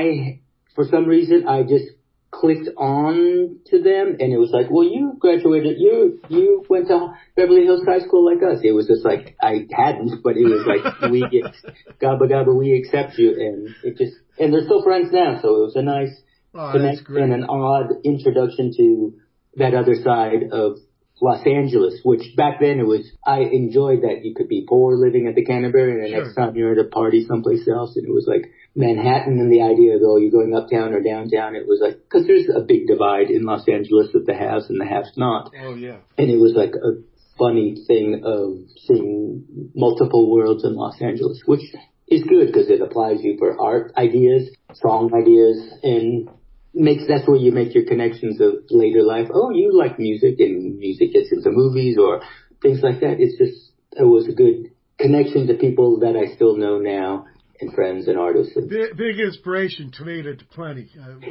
for some reason, I just clicked on to them, and it was like, well, you graduated, you went to Beverly Hills High School like us. It was just like, I hadn't, but it was like, we get, gabba gabba, we accept you, and they're still friends now, so it was a nice connection and an odd introduction to that other side of Los Angeles, which back then I enjoyed that you could be poor living at the Canterbury, and the next time you're at a party someplace else, and it was like Manhattan, and the idea of, you're going uptown or downtown, it was like, because there's a big divide in Los Angeles with the haves and the haves not. Oh, yeah. And it was like a funny thing of seeing multiple worlds in Los Angeles, which is good because it applies you for art ideas, song ideas, and that's where you make your connections of later life. Oh, you like music, and music gets into movies or things like that. It was a good connection to people that I still know now, and friends and artists. Big inspiration, Tomato to plenty.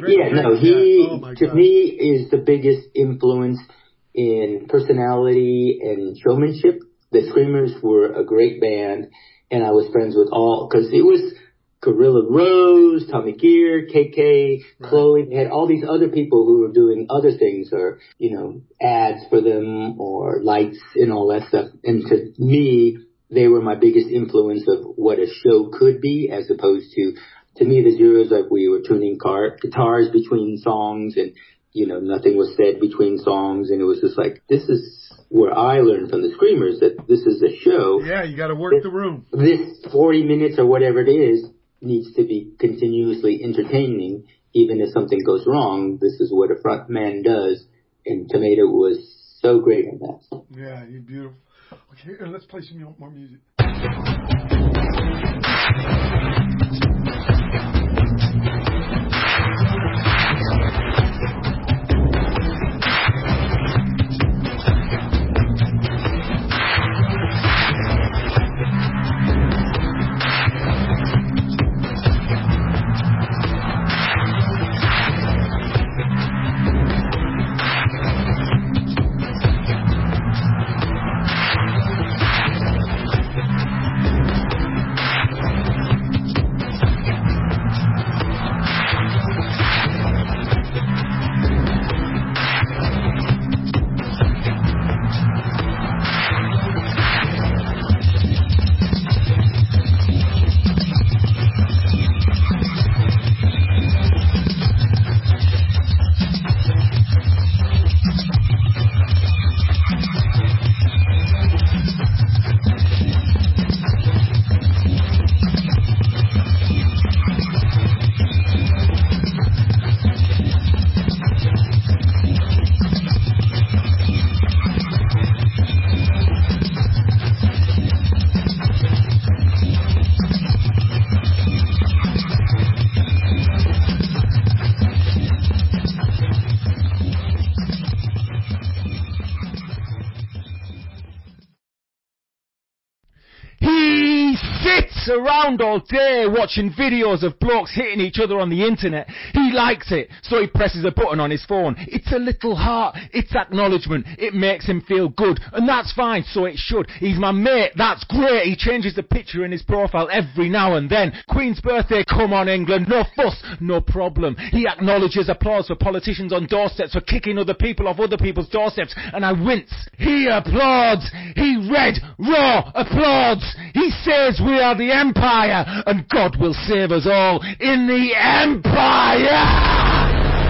To me is the biggest influence in personality and showmanship. The Screamers were a great band, and I was friends with because it was Gorilla Rose, Tommy Gear, KK, Chloe. They had all these other people who were doing other things, or, ads for them, or lights and all that stuff. And to me, they were my biggest influence of what a show could be, as opposed to me, the Zeros, like we were tuning guitars between songs, and, nothing was said between songs. And it was just like, this is where I learned from the Screamers that this is a show. Yeah, you got to work the room. This 40 minutes or whatever it is needs to be continuously entertaining, even if something goes wrong. This is what a front man does, and Tomato was so great in that. Yeah, you're beautiful. Okay, let's play some more music. sits around all day watching videos of blokes hitting each other on the internet. He likes it, so he presses a button on his phone. It's a little heart, it's acknowledgement, it makes him feel good, and that's fine, so it should. He's my mate, that's great. He changes the picture in his profile every now and then. Queen's birthday, come on England, no fuss, no problem. He acknowledges applause for politicians on doorsteps for kicking other people off other people's doorsteps, and I wince. He applauds. He red, raw applauds. He says we are the Empire, and God will save us all in the Empire!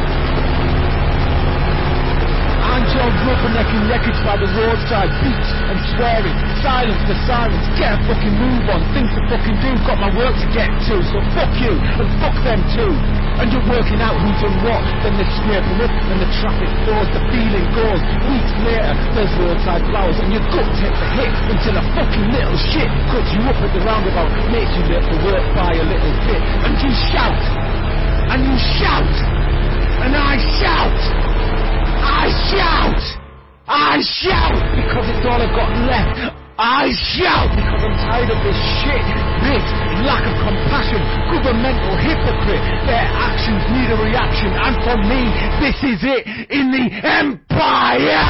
And you're rubbernecking wreckage by the roadside, beats and swearing, silence to silence, get a fucking move on, things to fucking do, got my work to get to, so fuck you, and fuck them too. And you're working out who's done what, then they scrape them up, and the traffic flows, the feeling goes. Weeks later, there's roadside flowers, and your gut takes a hit, until a fucking little shit cuts you up at the roundabout, makes you late for work by a little bit, and you shout, and you shout, and I shout! I shout! I shout! Because it's all I've got left. I shout because I'm tired of this shit, this lack of compassion, governmental hypocrite. Their actions need a reaction, and for me, this is it in the Empire!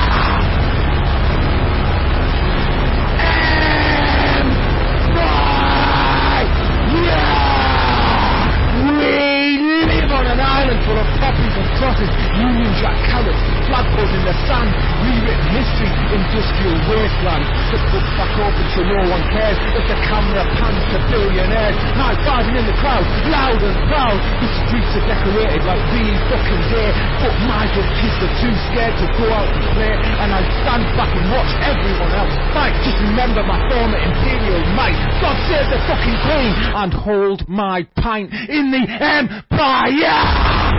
Full of poppies and crosses, Union Jack carrots, flagpoles in the sand, rewritten history, industrial wasteland. The book's back open so no one cares. If the camera pans to billionaires, high-fiving in the crowd, loud and proud. The streets are decorated like the fucking day, but my good kids are too scared to go out and play, and I stand back and watch everyone else fight. Just remember my former imperial might. God save the fucking Queen, and hold my pint in the Empire!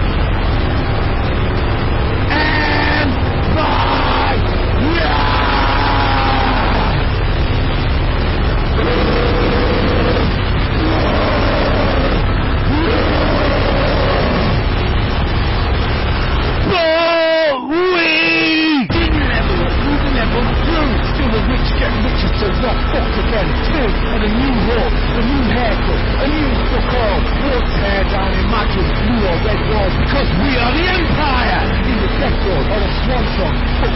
And a new rope, a new haircut, a new fuck all. We'll tear down, imagine, blue or red walls, because we are the Empire! In the death road or a swan song.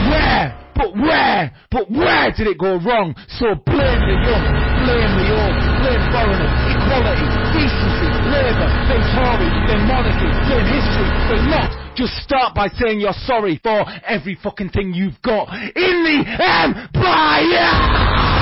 But where did it go wrong? So blame the young, blame the old, blame foreigners, equality, decency, labour, then Tory, then monarchy, blame history, but not. Just start by saying you're sorry for every fucking thing you've got in the Empire!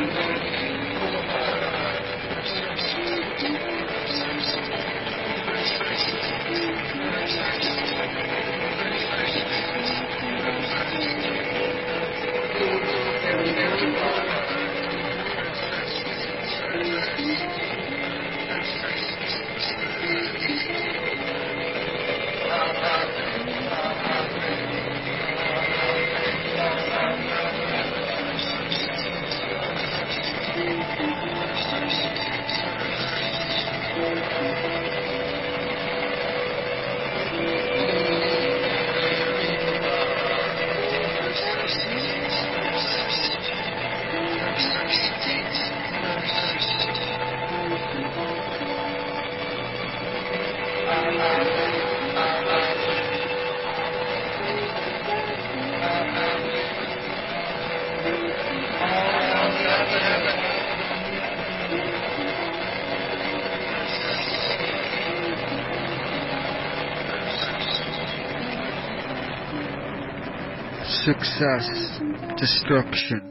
Success, destruction.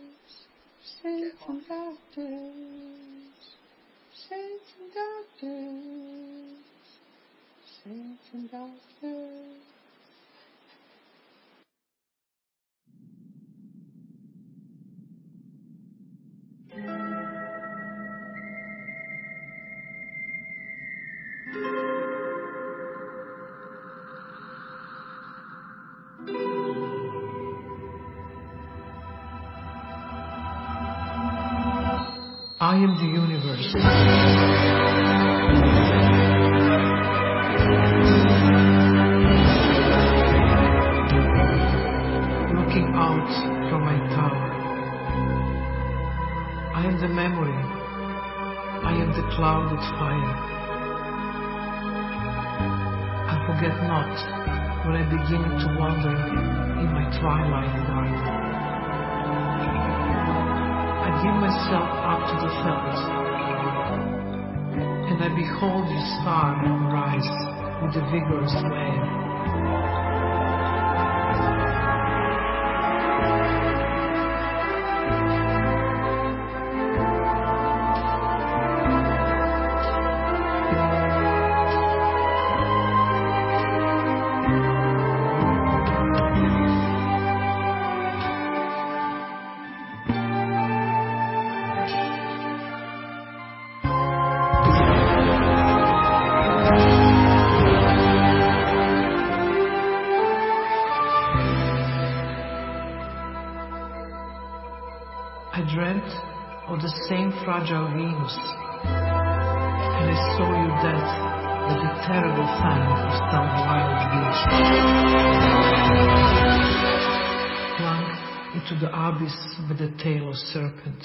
I am the universe. Looking out from my tower. I am the memory. I am the clouded fire. And forget not when I begin to wander in my twilight garden. I give myself up to the thought, and I behold you star rise with a vigorous wave. I dreamt of the same fragile Venus, and I saw you dead with the terrible fang of some wild beast, flung into the abyss with the tail of serpent.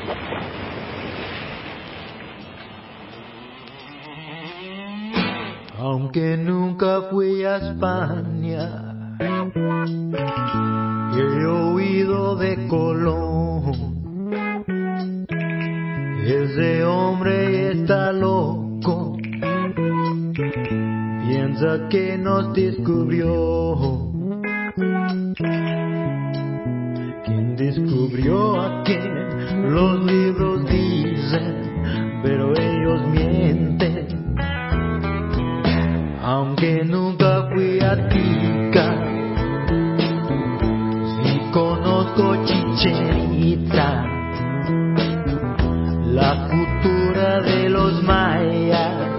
Aunque nunca fui a España, he oído de Colón. Ese hombre está loco, piensa que nos descubrió. ¿Quién descubrió a quién? Los libros dicen, pero ellos mienten. Aunque nunca fui a Tica, sí conozco Chichén Itzá, la cultura de los mayas,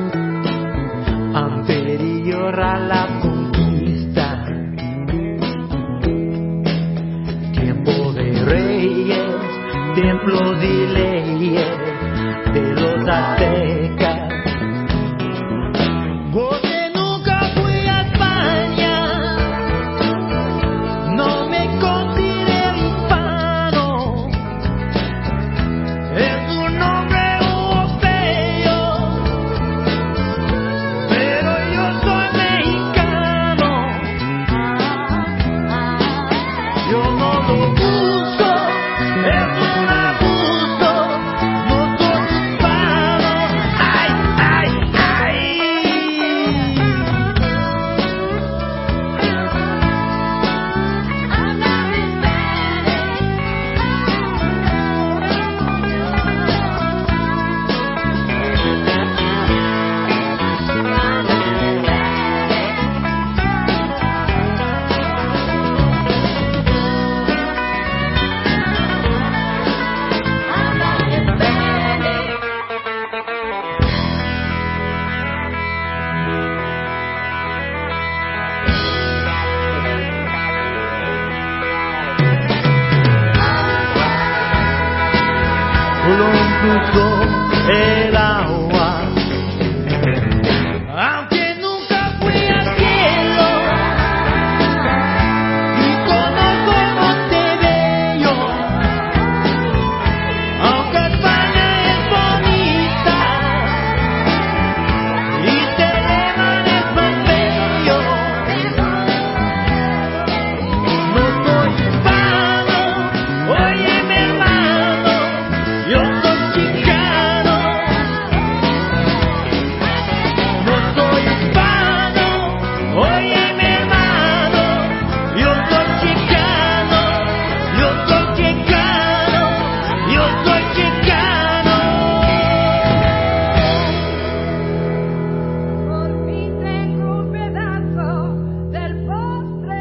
anterior a la conquista, tiempo de reyes, templos y leyes de los aztecas. Porque nunca fui a España, no me considero hispano, es un nombre feo, pero yo soy mexicano, yo no lo busco, es un abuso, no soy hispano, ay, ay, ay. Colón cruzó el agua, aunque nunca fui al cielo, y conozco Montebello, aunque España es bonita, y Telemann es más bello, no soy hispano, oye mi hermano, yo soy chicano, no soy hispano, oye mi hermano, yo soy chicano, yo soy chicano, yo soy chicano. Por fin tengo un pedazo del postre.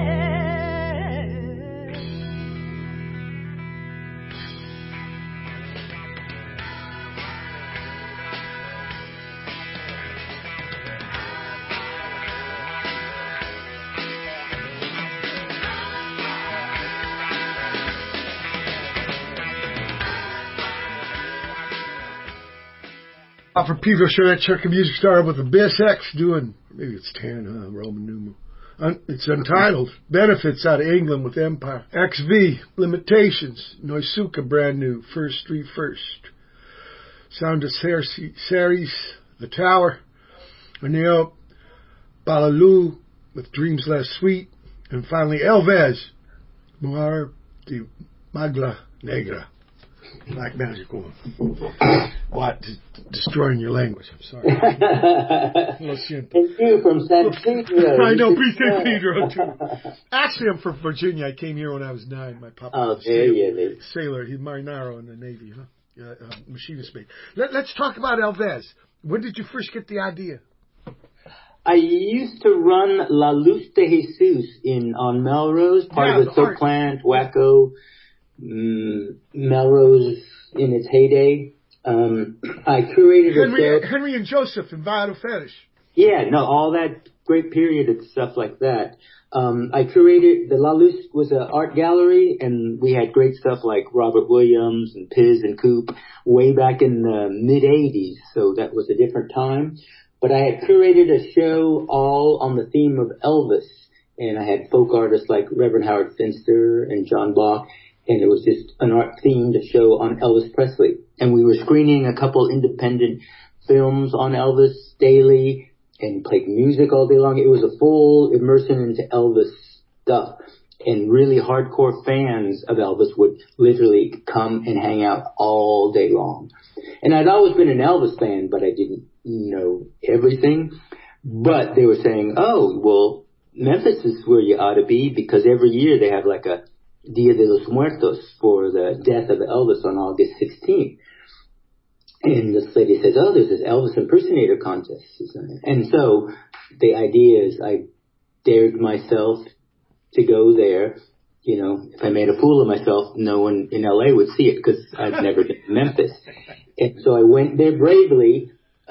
For people, sure that Cherokee music started with the Biss X doing, maybe it's 10, Roman numeral. It's untitled. Benefits out of England with Empire. XV, Limitations. Noisuka, brand new. First Street First. Sound of Ceres, The Tower. Aneo, Balaloo with Dreams Less Sweet. And finally, Elvez, Mujer de Magla Negra. Black Magic Woman. What? Destroying your language. I'm sorry. And you from San Pedro. I know, San Pedro too. Actually, I'm from Virginia. I came here when I was 9. My papa was a sailor. He's marinero in the Navy, machinist mate. Let's talk about Elvez. When did you first get the idea? I used to run La Luz de Jesus on Melrose, part of the Soap Plant, Wacko, Melrose in its heyday. I curated a show. Henry and Joseph and Vital Fetish. Yeah, no, all that great period and stuff like that. I curated, the La Luz was an art gallery, and we had great stuff like Robert Williams and Piz and Coop way back in the mid-'80s, so that was a different time. But I had curated a show all on the theme of Elvis, and I had folk artists like Reverend Howard Finster and John Bach, and it was just an art-themed show on Elvis Presley. And we were screening a couple independent films on Elvis daily and played music all day long. It was a full immersion into Elvis stuff. And really hardcore fans of Elvis would literally come and hang out all day long. And I'd always been an Elvis fan, but I didn't know everything. But they were saying, oh, well, Memphis is where you ought to be, because every year they have like a Dia de los Muertos for the death of Elvis on August 16th. And this lady says, oh, there's this Elvis impersonator contest. And so the idea is I dared myself to go there. You know, if I made a fool of myself, no one in LA would see it because I'd never been to Memphis. And so I went there bravely,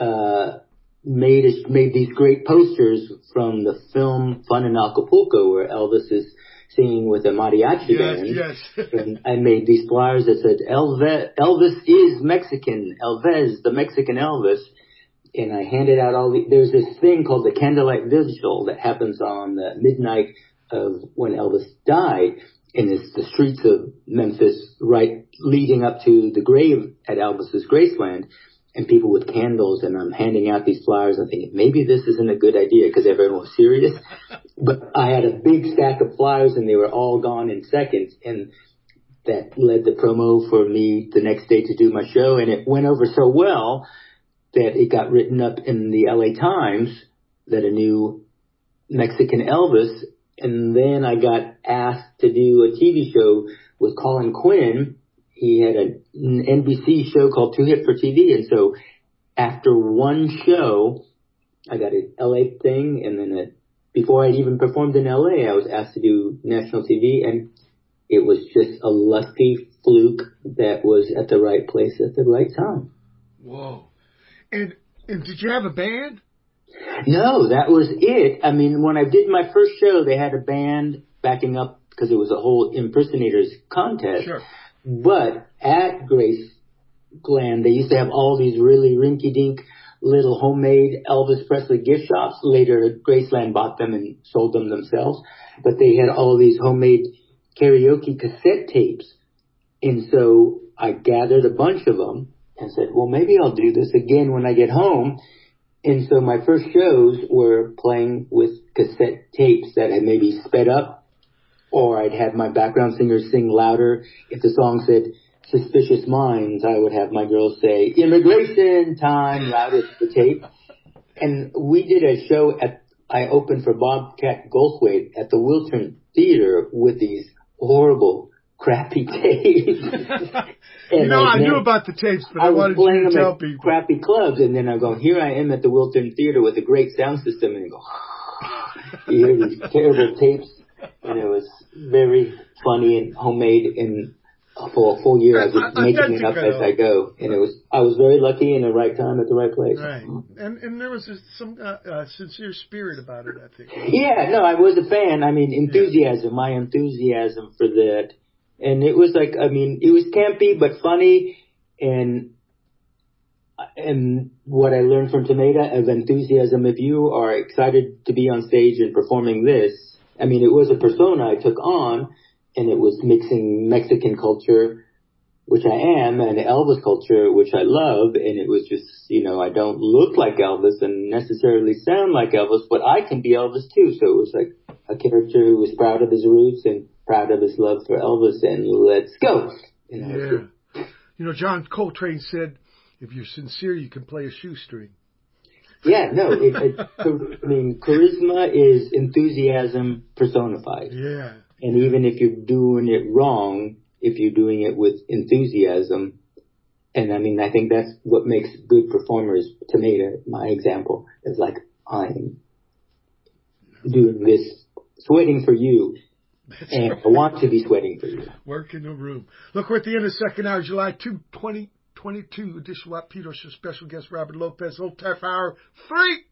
made these great posters from the film Fun in Acapulco, where Elvis is singing with a mariachi band. Yes. And I made these flyers that said, Elvis is Mexican, Elvis, the Mexican Elvis. And I handed out there's this thing called the Candlelight Vigil that happens on the midnight of when Elvis died, and it's the streets of Memphis right leading up to the grave at Elvis's Graceland, and people with candles, and I'm handing out these flyers. I'm thinking, maybe this isn't a good idea because everyone was serious. But I had a big stack of flyers, and they were all gone in seconds, and that led the promo for me the next day to do my show, and it went over so well that it got written up in the LA Times that a new Mexican Elvis. And then I got asked to do a TV show with Colin Quinn. He had an NBC show called Too Hip for TV. And so after one show, I got an LA thing. And then before I'd even performed in LA, I was asked to do national TV. And it was just a lucky fluke that was at the right place at the right time. Whoa. And did you have a band? No, that was it. I mean, when I did my first show, they had a band backing up because it was a whole impersonators contest. Sure. But at Graceland, they used to have all these really rinky-dink little homemade Elvis Presley gift shops. Later, Graceland bought them and sold them themselves. But they had all these homemade karaoke cassette tapes. And so I gathered a bunch of them and said, well, maybe I'll do this again when I get home. And so my first shows were playing with cassette tapes that had maybe sped up, or I'd have my background singers sing louder. If the song said Suspicious Minds, I would have my girls say Immigration Time louder to the tape. And we did a show I opened for Bobcat Goldthwait at the Wiltern Theater with these horrible, crappy tapes. I knew about the tapes, but I wanted you to tell people. Crappy clubs, and then I'm going, here I am at the Wiltern Theater with a great sound system, and you go, you hear these terrible tapes, and it was very funny and homemade, and for a full year I was making it up as I go, and I was very lucky in the right time at the right place. Right, and there was some sincere spirit about it, I think. Yeah, no, I was a fan. I mean, enthusiasm, my enthusiasm for that. And it was like, I mean, it was campy but funny, and what I learned from Tomato of enthusiasm, if you are excited to be on stage and performing this, I mean, it was a persona I took on, and it was mixing Mexican culture, which I am, and Elvis culture, which I love, and it was just, I don't look like Elvis and necessarily sound like Elvis, but I can be Elvis too, so it was like a character who was proud of his roots and proud of his love for Elvis, and let's go. Yeah. John Coltrane said, if you're sincere, you can play a shoestring. Yeah, no, charisma is enthusiasm personified. Yeah. And even if you're doing it wrong, if you're doing it with enthusiasm, and I think that's what makes good performers. Tomato, my example, is like, I'm doing this, sweating for you. And right. I want to be sweating for you. Work in the room. Look, we're at the end of the second hour, July 2, 2022 edition of Watt Pedro Show. Special guest Robert Lopez, Old Half Hour 3.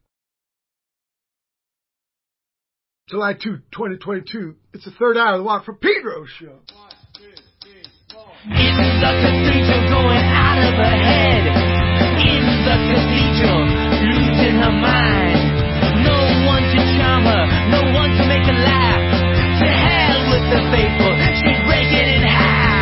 July 2, 2022. It's the third hour of the Watt from Pedro Show. In the cathedral, going out of her head. In the cathedral, losing her mind. No one to charm her, no one to make her laugh. To hell with the faithful, she'd break it in half.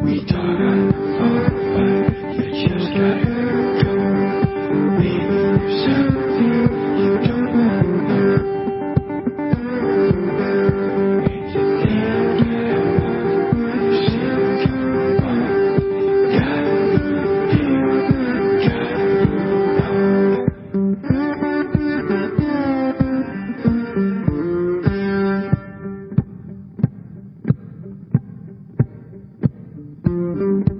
Thank you.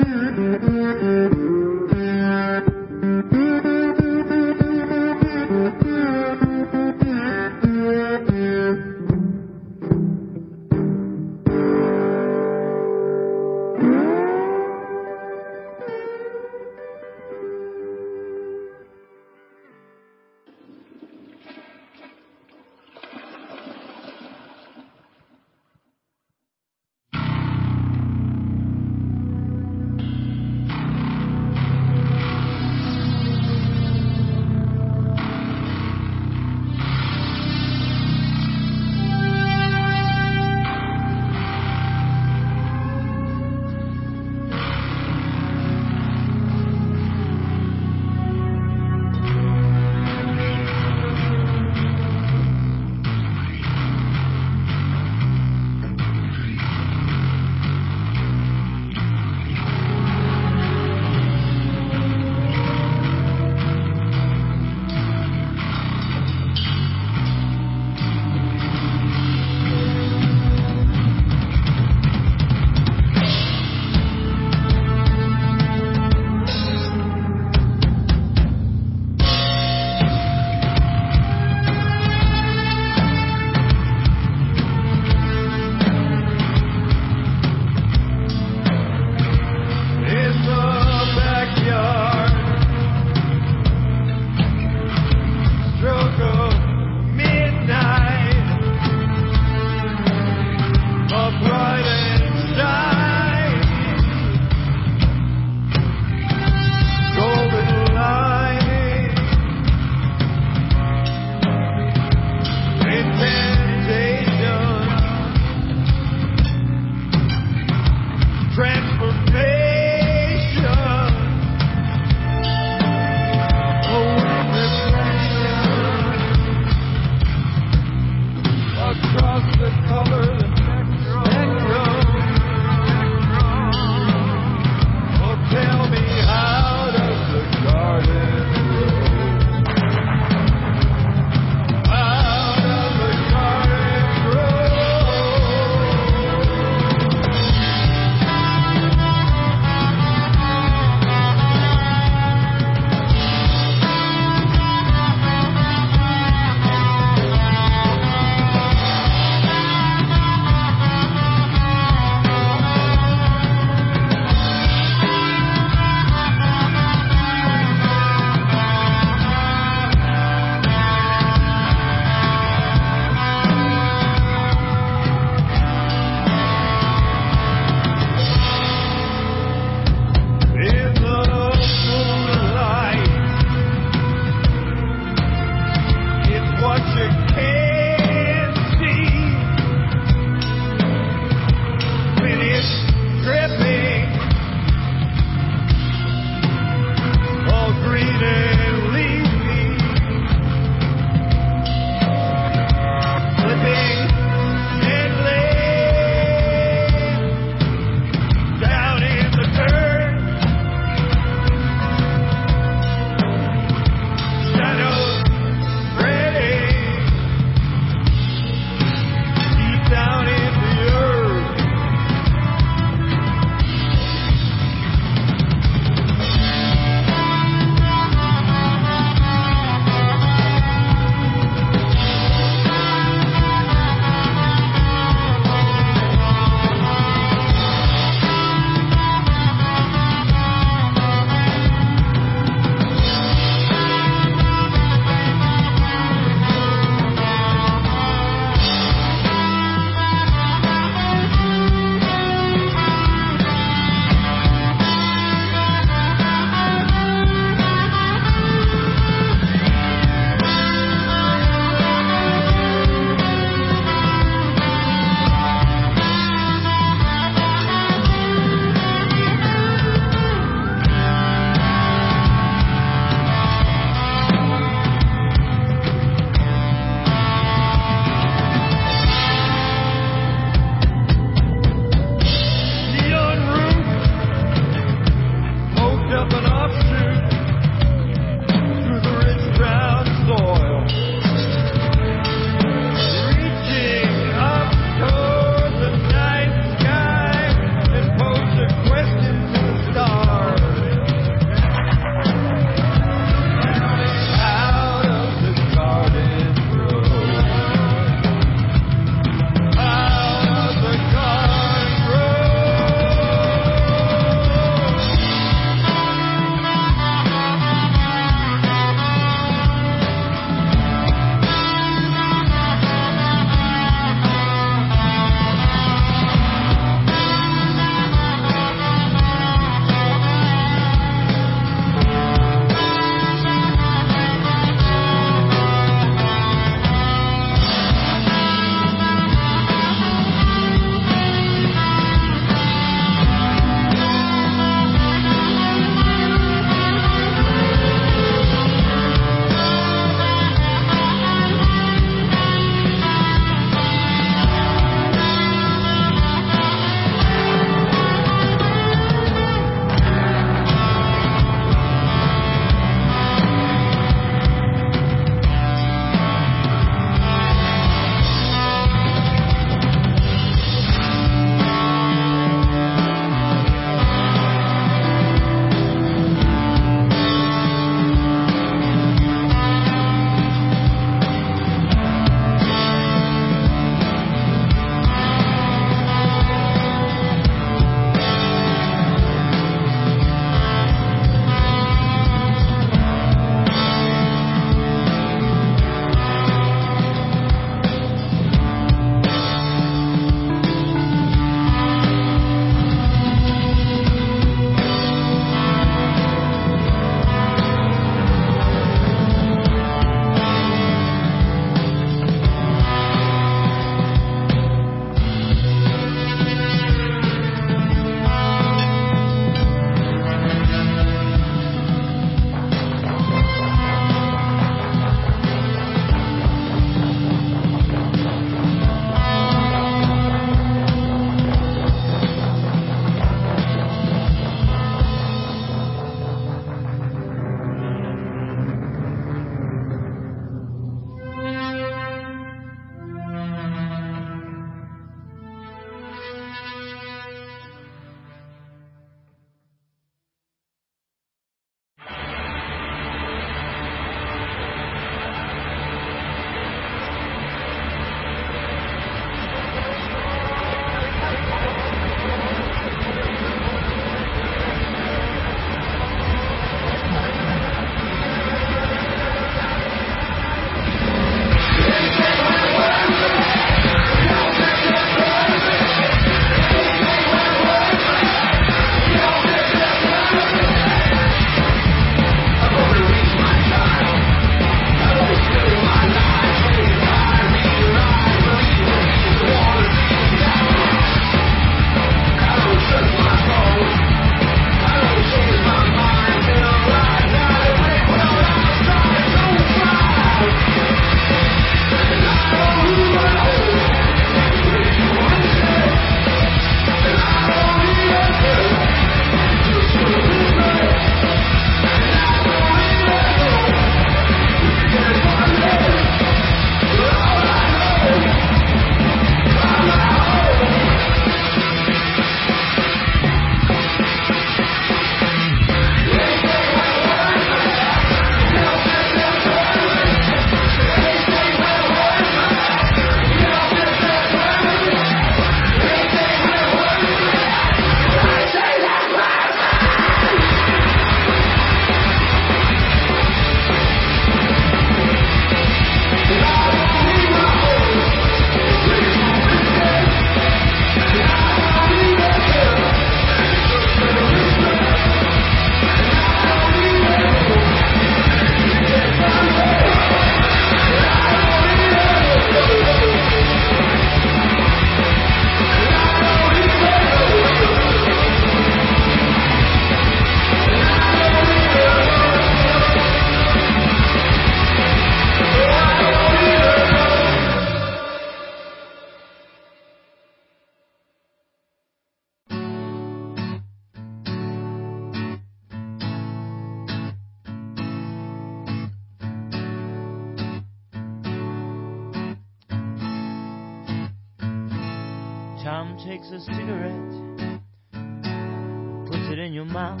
Time takes a cigarette, puts it in your mouth.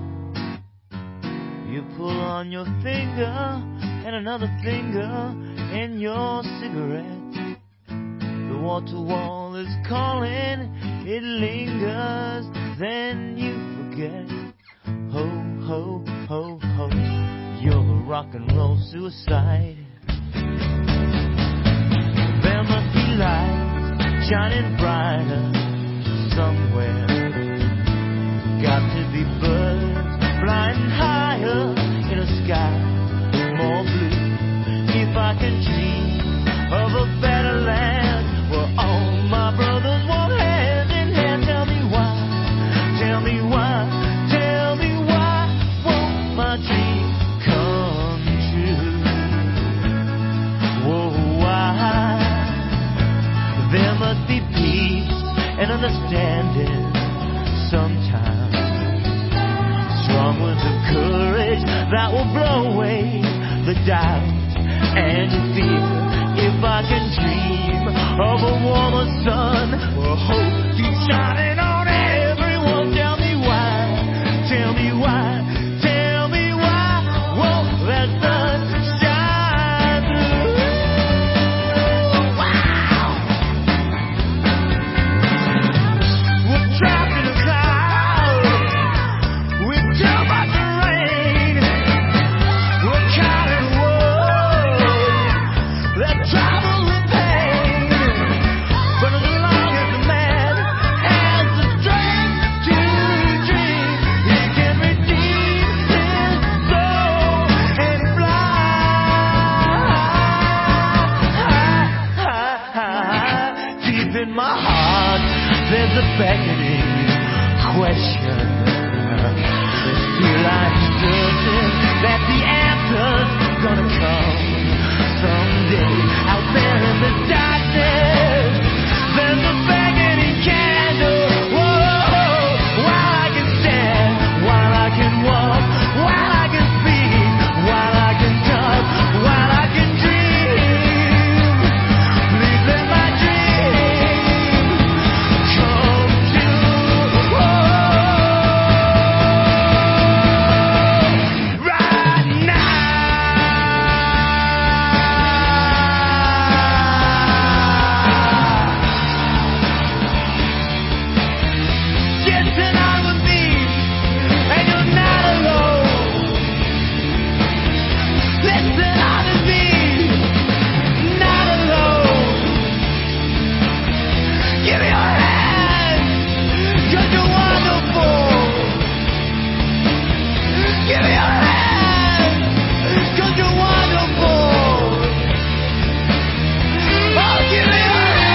You pull on your finger and another finger in your cigarette. The wall-to-wall is calling, it lingers, then you forget. Ho, ho, ho, ho, you're a rock and roll suicide. There must be lights shining brighter somewhere. Got to be birds flying higher in a sky more blue. If I can dream of a better land where all my brothers walk hand in hand, tell me why, tell me why, tell me why won't my dream come true? Whoa, why? There must be peace and understanding sometimes, strong with the courage that will blow away the doubt and fear. If I can dream of a warmer sun where hope keeps shining on everyone, tell me why, tell me why, tell me why won't that sun shine through? Wow! We're trapped in a cloud with too much rain. We're caught in a world that travel with pain. But as long as a man has the strength to dream, he can redeem his soul and fly. Deep in my heart, there's a beckoning question. Still I'm certain that the answer's gonna come someday. Out there in the darkness, there's a beckoning candle. Whoa, while I can stand, while I can walk, while I can speak, while I can talk, while I can dream. Please let my dream come true. Right now. Listen on with me, and you're not alone. Listen on with me, not alone. Give me your hand, 'cause you're wonderful. Give me your hand, 'cause you're wonderful. Oh, give me your hand.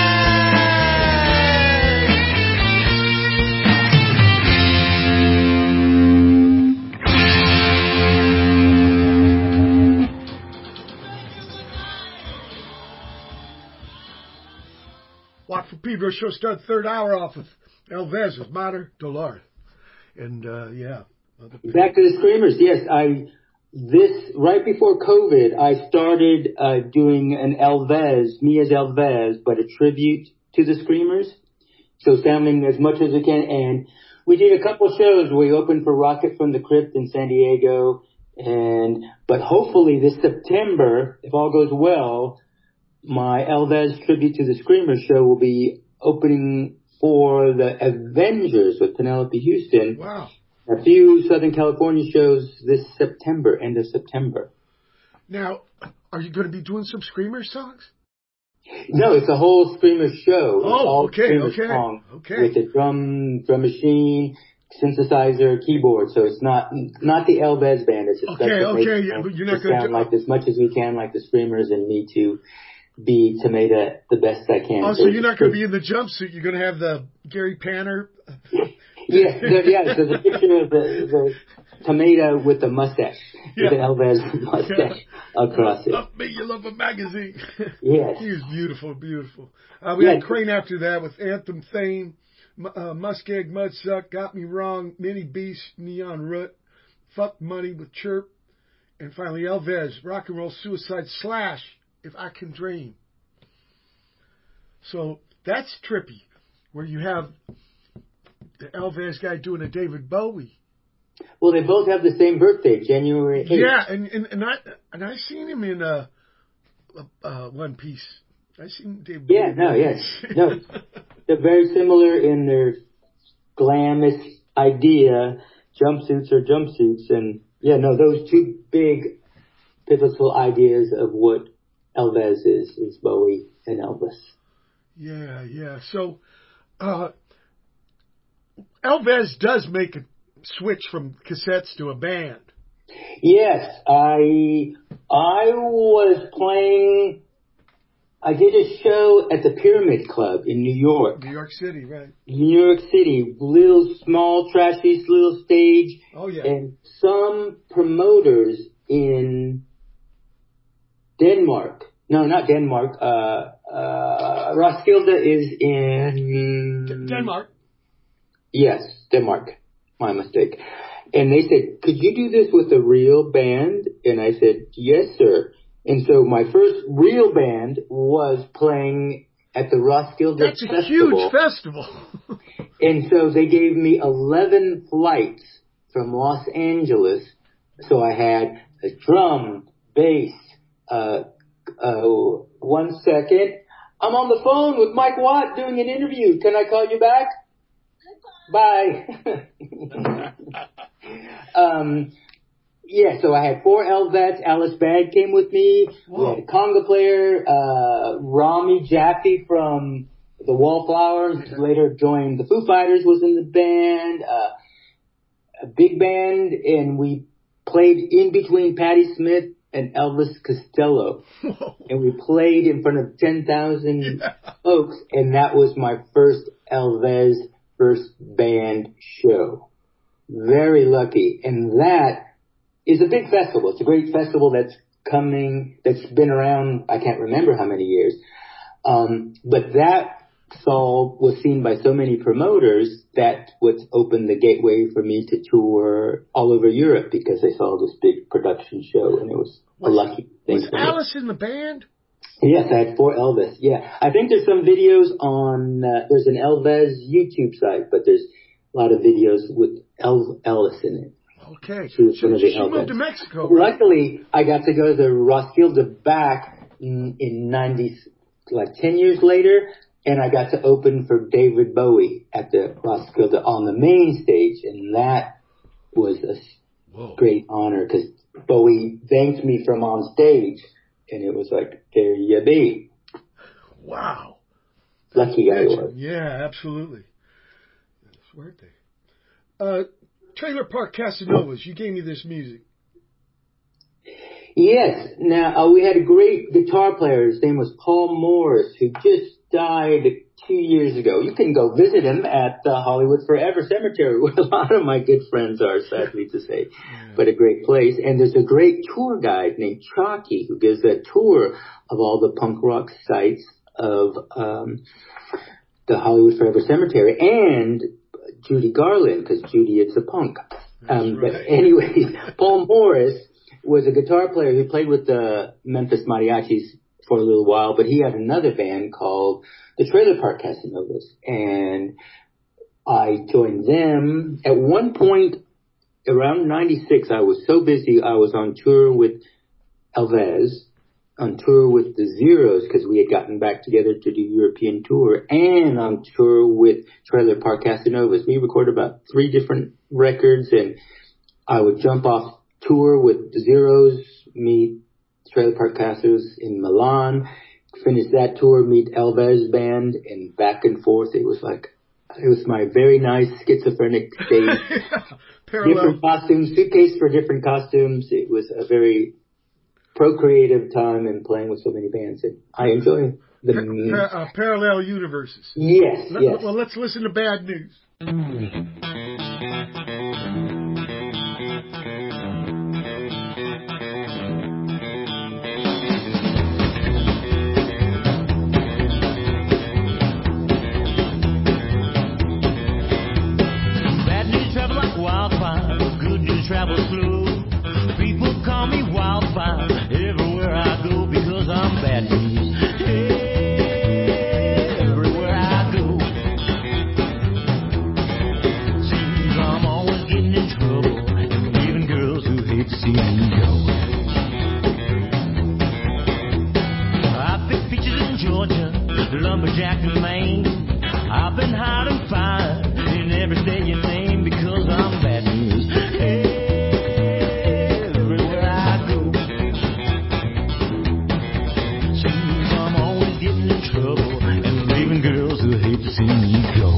Watt from Pedro show started third hour off with Elvez with Mater Dolor. And, yeah. Back to the Screamers. Yes, right before COVID, I started doing an Elvez, me as Elvez, but a tribute to the Screamers. So sounding as much as we can. And we did a couple shows. We opened for Rocket from the Crypt in San Diego. But hopefully this September, if all goes well, my Elvez tribute to the Screamers show will be opening for the Avengers with Penelope Houston. Wow. A few Southern California shows this September, end of September. Now, are you going to be doing some Screamer songs? No, it's a whole Screamer show. Oh, It's all okay, Screamer okay, songs okay. with a drum machine, synthesizer, keyboard. So it's not the Elvez band. It's a special yeah, but you're not going to sound like as much as we can, like the Screamers, and me to be Tomato the best I can. Oh, so you're not going to be in the jumpsuit. You're going to have the Gary Panner. Yeah, there's a picture of the Tomato with the mustache, with the Elvez mustache across it. Love Me, You Love a Magazine. Yes. He was beautiful, beautiful. We had Crane after that with Anthem Thane, Muskeg Mudsuck, Got Me Wrong, Mini Beast, Neon Root, Fuck Money with Chirp, and finally Elvez, Rock and Roll Suicide / If I Can Dream. So that's trippy. where you have the Elvis guy doing a David Bowie. Well, they both have the same birthday, January 8th. Yeah, and I seen him in One Piece. I seen David Bowie. No. They're very similar in their glamorous idea. Jumpsuits are jumpsuits, and those two big pivotal ideas of what Elvis is Bowie and Elvis. Yeah. So, Elvis does make a switch from cassettes to a band. Yes, I was playing. I did a show at the Pyramid Club in New York. New York City, right? New York City, little small trashy little stage. Oh yeah. And some promoters in Denmark. No, not Denmark. Roskilde is in Denmark. Yes, Denmark. My mistake. And they said, "Could you do this with a real band?" And I said, "Yes, sir." And so my first real band was playing at the Roskilde Festival. That's a huge festival. And so they gave me 11 flights from Los Angeles. So I had a drum, bass, 1 second. I'm on the phone with Mike Watt doing an interview. Can I call you back? Bye. So I had 4 Elvets. Alice Bag came with me. Whoa. We had a conga player, Rami Jaffe from the Wallflowers, who later joined the Foo Fighters, was in the band, a big band, and we played in between Patti Smith and Elvis Costello. Whoa. And we played in front of 10,000 folks, and that was my first Elvis first band show. Very lucky. And that is a big festival. It's a great festival that's been around, I can't remember how many years. But that was seen by so many promoters that what's opened the gateway for me to tour all over Europe, because they saw this big production show, and it was a lucky thing. Was Alice in the band? Yes, I had 4 Elvis. Yeah. I think there's some videos on, there's an Elvis YouTube site, but there's a lot of videos with Elvis in it. Okay. She was one of the she Elvis. moved to Mexico. Right? Luckily, I got to go to the Roskilde back in 90s, like 10 years later, and I got to open for David Bowie at the Roskilde on the main stage, and that was a great honor, because Bowie thanked me from on stage, and it was like, there you be. Wow. Lucky I was. Yeah, absolutely. Suerte. Trailer Park Casanovas, you gave me this music. Yes. Now, we had a great guitar player. His name was Paul Morris, who just died 2 years ago. You can go visit him at the Hollywood Forever Cemetery, where a lot of my good friends are, sadly to say. But a great place. And there's a great tour guide named Chalky, who gives a tour of all the punk rock sites of the Hollywood Forever Cemetery, and Judy Garland, because Judy is a punk. But anyways, Paul Morris was a guitar player who played with the Memphis Mariachis for a little while, but he had another band called the Trailer Park Casanovas, and I joined them. At one point, around 96, I was so busy, I was on tour with Elvis, on tour with the Zeros, because we had gotten back together to do European tour, and on tour with Trailer Park Casanovas. We recorded about 3 different records, and I would jump off tour with the Zeros, meet Trailer Park Casanovas in Milan, finish that tour, meet Elvis band, and back and forth. It was my very nice schizophrenic stage. Different costumes, suitcase for different costumes. It was a very procreative time in playing with so many bands, and I enjoy the parallel universes. Yes, yes. Well, let's listen to Bad News. Bad news travel like wildfire, good news travels slow. People call me wildfire everywhere I go, because I'm bad news. Everywhere I go. lumberjack in Maine. I've been hiding fire in every state you name because I'm bad news. Everywhere I go, seems I'm always getting in trouble and leaving girls who hate to see me go.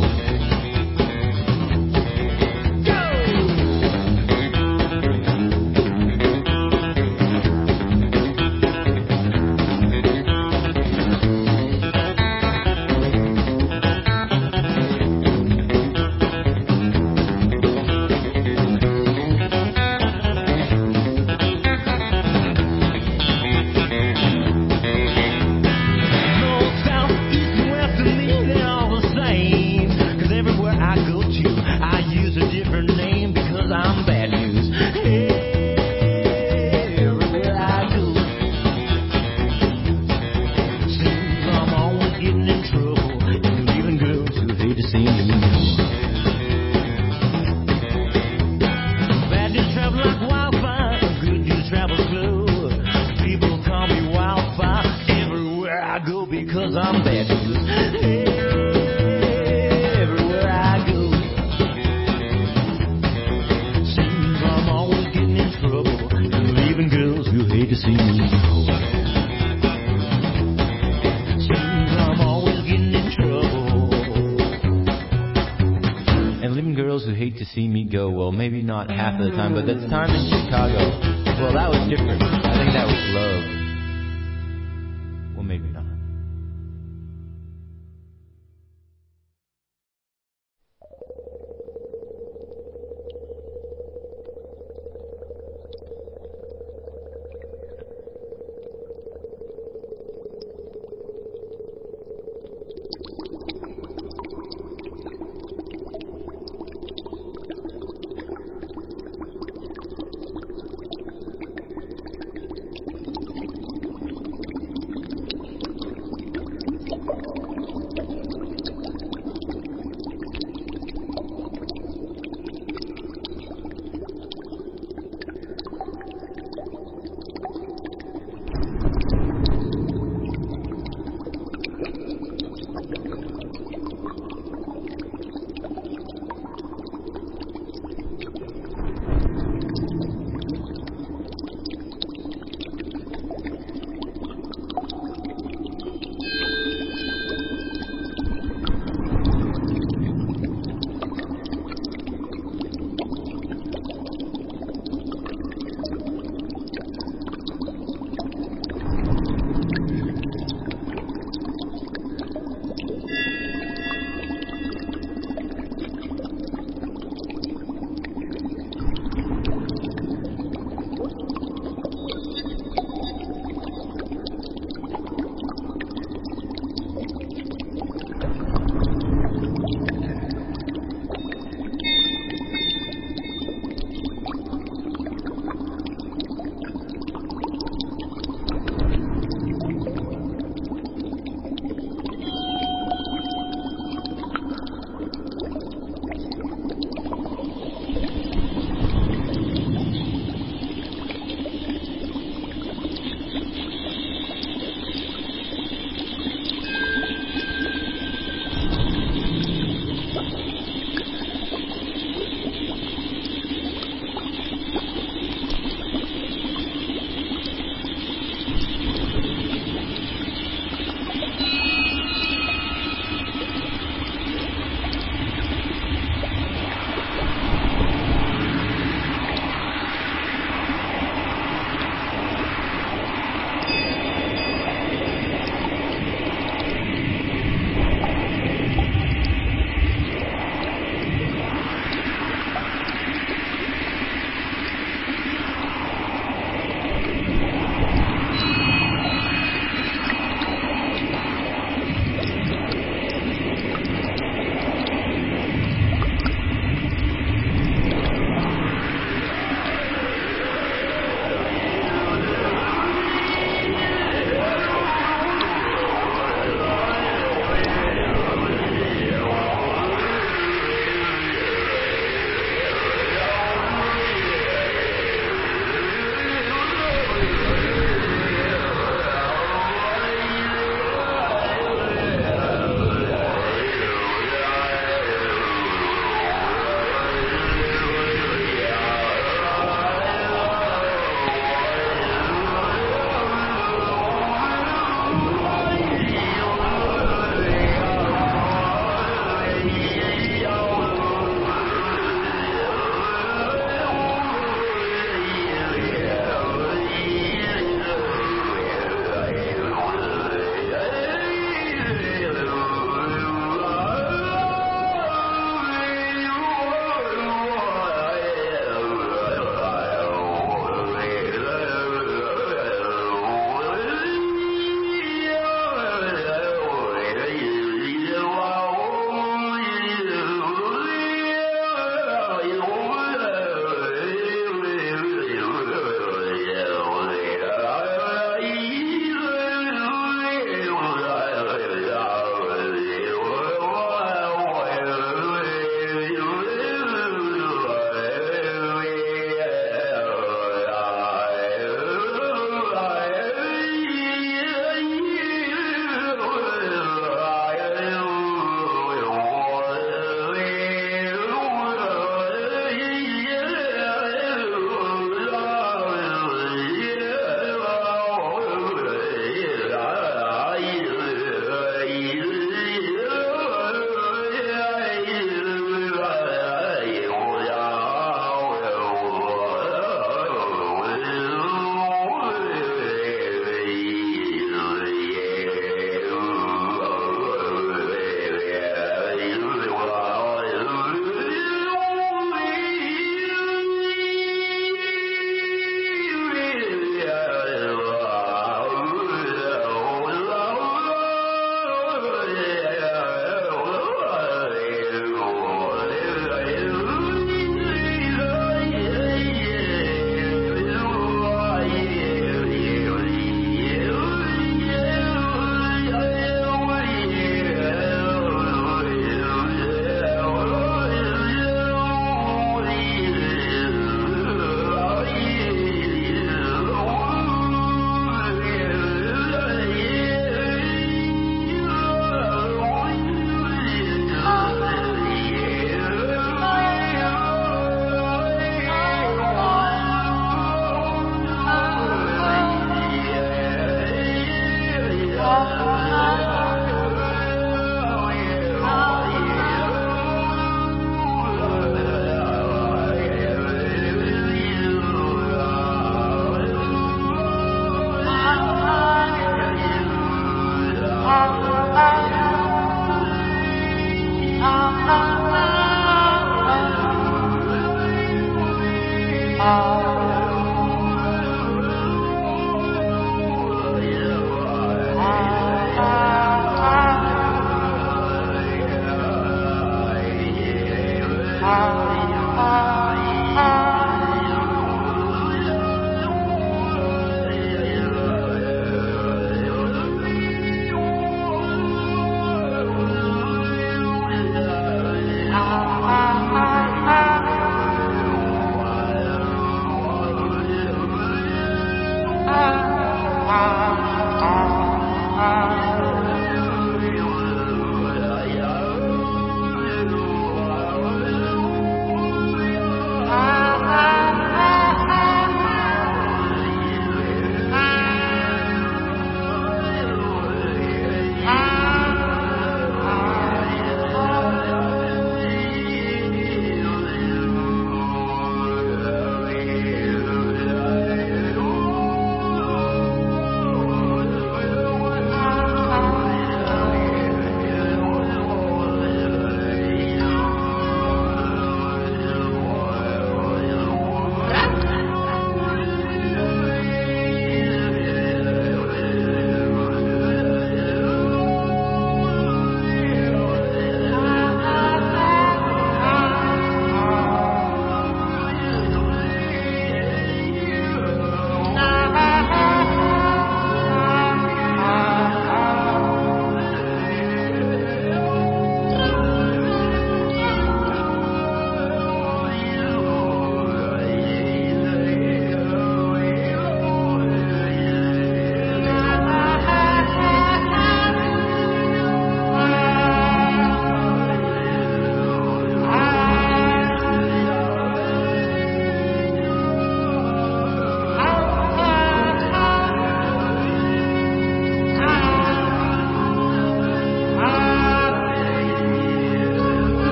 Not half of the time, but that's time in Chicago. Well, that was different. I think that was love. Well, maybe not.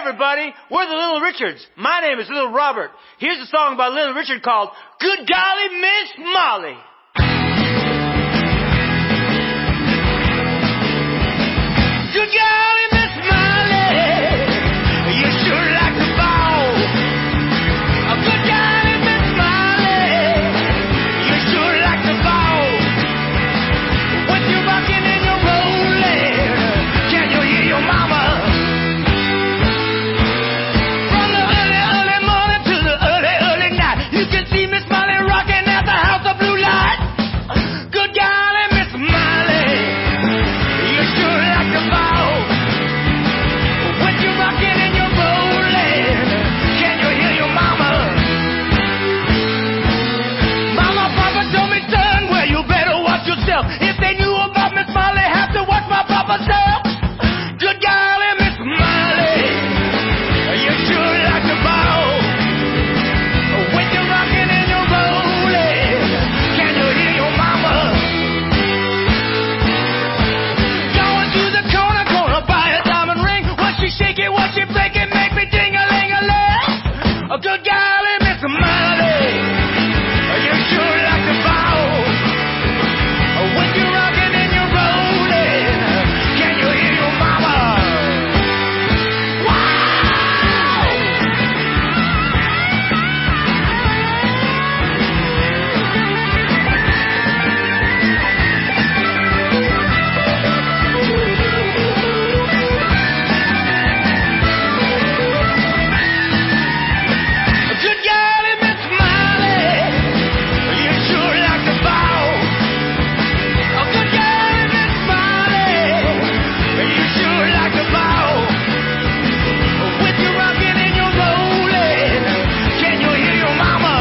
everybody, we're the Little Richards. My name is Little Robert. Here's a song by Little Richard called Good Golly Miss Molly. Good golly Miss Molly, you sure like the ball. Good golly Miss Molly, you sure like the ball. When you're rocking and you're rolling, can you hear your mama? From the early, early morning to the early, early night, you can see Miss Molly rocking at the House of Blue Light. Good golly Miss Molly, you sure like the ball. When you're rocking and you're rolling, can you hear your mama? Mama, Papa told me, son, well, you better watch yourself. If they knew about Miss Molly, have to watch my Papa self. Good golly, Miss Molly, you sure like the ball. When you're rocking and you're rolling, can you hear your mama? Going to the corner, gonna buy a diamond ring. What she shake it, what she break it, make me ding-a-ling-a-ling. Oh, good golly, Miss Molly, you sure like the ball. When you're rocking and you're rolling, can you hear your mama? Wow! Good golly, Miss Molly, you sure like the ball. Oh, good golly, Miss Molly, you sure like the ball. When you're rocking and you're rolling, can you hear your mama?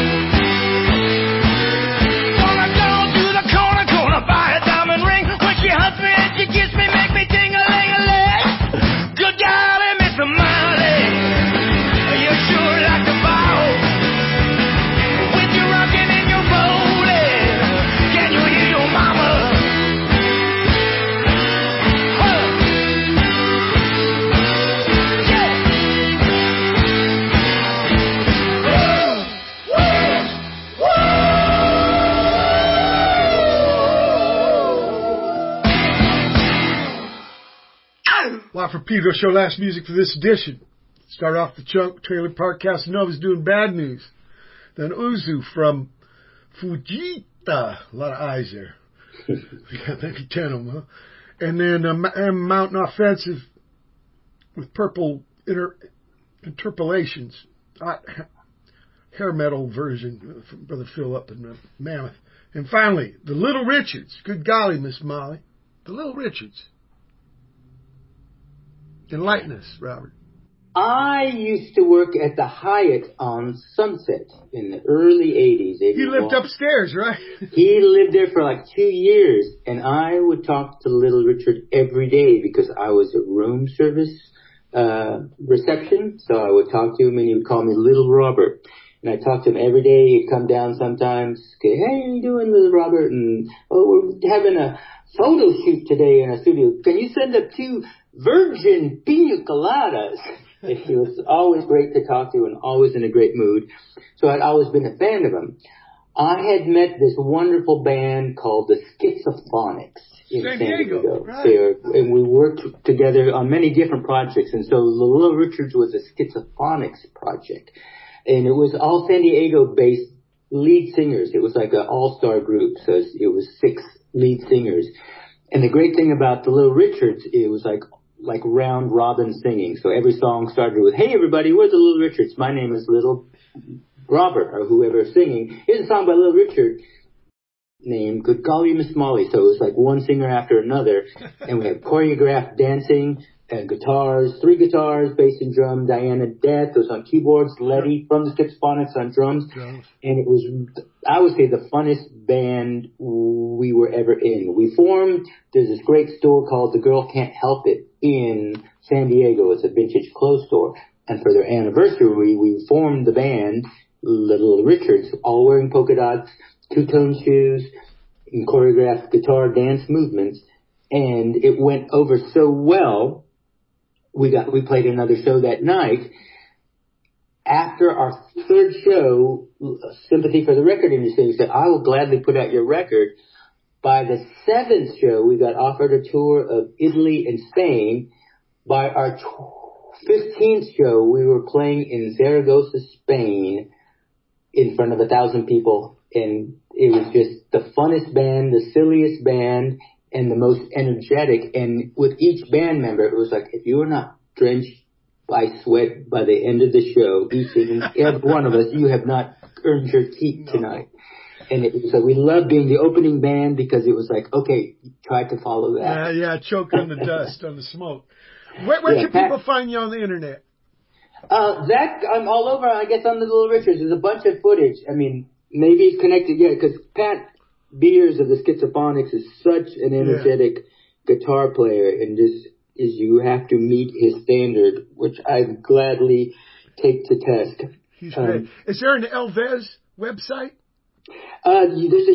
Gonna go to the corner, gonna buy a diamond ring. When she hugs me and she kisses me, make me ding-a-ling-a-ling. Good golly, Miss Molly, you sure like the ball. When you're rocking and you're rolling, can you hear your mama? Huh. Yeah. Watt from Pedro Show, last music for this edition. Start off the chunk, Trailer Park Casanova's doing Bad News. Then Uzu from Fujita. A lot of eyes there. We got maybe 10 of them, huh? And then Mountain Offensive with Purple Interpolations. Hair metal version from Brother Phil up in Mammoth. And finally, the Little Richards. Good golly, Miss Molly. The Little Richards. Enlighten us, Robert. I used to work at the Hyatt on Sunset in the early 80s. He lived upstairs, right? He lived there for like 2 years, and I would talk to Little Richard every day because I was at room service reception, so I would talk to him, and he would call me Little Robert. And I talked to him every day. He'd come down sometimes, say, hey, how you doing, Little Robert? And, oh, we're having a photo shoot today in a studio. Can you send up 2 virgin pina coladas? He was always great to talk to and always in a great mood. So I'd always been a fan of him. I had met this wonderful band called the Schizophonics in San Diego. Right. There, and we worked together on many different projects. And so the Little Richards was a Schizophonics project. And it was all San Diego-based lead singers. It was like an all-star group. So it was 6 lead singers. And the great thing about the Little Richards, it was like round robin singing. So every song started with, hey everybody, we're the Little Richards. My name is Little Robert, or whoever singing. Here's a song by Little Richard named Good Golly Miss Molly. So it was like one singer after another. And we had choreographed dancing and guitars, 3 guitars, bass and drum. Diana Death was on keyboards, Letty from the Schizophonics on drums. And it was, I would say, the funnest band we were ever in. We formed, there's this great store called The Girl Can't Help It in San Diego. It's a vintage clothes store. And for their anniversary, we formed the band, Little Richards, all wearing polka dots, 2-tone shoes, and choreographed guitar dance movements. And it went over so well we played another show that night. After our third show, Sympathy for the Record Industry, we said, I will gladly put out your record. By the seventh show, we got offered a tour of Italy and Spain. By our 15th show, we were playing in Zaragoza, Spain, in front of 1,000 people. And it was just the funnest band, the silliest band, and the most energetic. And with each band member, it was like, if you were not drenched by sweat by the end of the show, each and every one of us, you have not earned your keep tonight. And it was like, we loved being the opening band because it was like, okay, try to follow that. Yeah, choke on the dust, on the smoke. Where can people find you on the internet? I'm all over, I guess, on the Little Richards. There's a bunch of footage. I mean, maybe it's connected, because Pat Beers of the Schizophonics is such an energetic guitar player, and just you have to meet his standard, which I gladly take to task. He's great. Is there an Elvez website? There's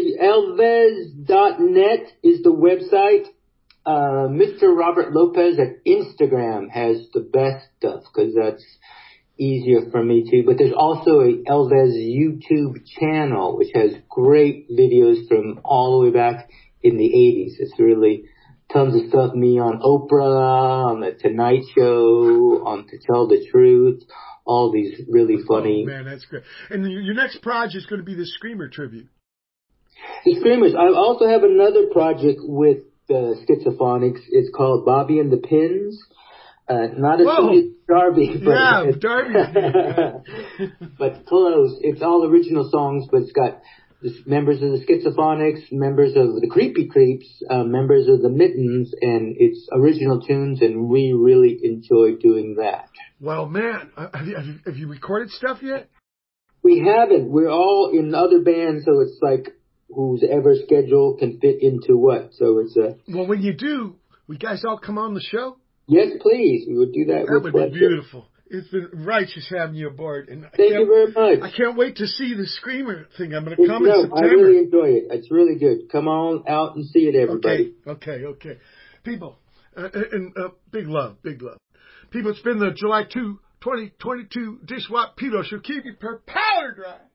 Elvez.net is the website. Mr. Robert Lopez at Instagram has the best stuff because that's easier for me too. But there's also a Elvez YouTube channel which has great videos from all the way back in the 80s. It's really tons of stuff. Me on Oprah, on the Tonight Show, on To Tell the Truth. All these really funny. Oh man, that's great. And your next project is going to be the Screamer tribute. The Screamers. I also have another project with the Schizophonics. It's called Bobby and the Pins. Not as sweet as Darby, but Darby. but close. It's all original songs, but it's got members of the Schizophonics, members of the Creepy Creeps, members of the Mittens, and it's original tunes, and we really enjoy doing that. Well, man, have you recorded stuff yet? We haven't. We're all in other bands, so it's like whose ever schedule can fit into what. So it's a. Well, when you do, we guys all come on the show? Yes, please. We would do that. That would be beautiful. It's been righteous having you aboard. And Thank you very much. I can't wait to see the Screamer thing. I'm going to come in September. I really enjoy it. It's really good. Come on out and see it, everybody. Okay. People, and big love. People, it's been the July 2, 2022 Dishwap Pito Show. Keep your power dry.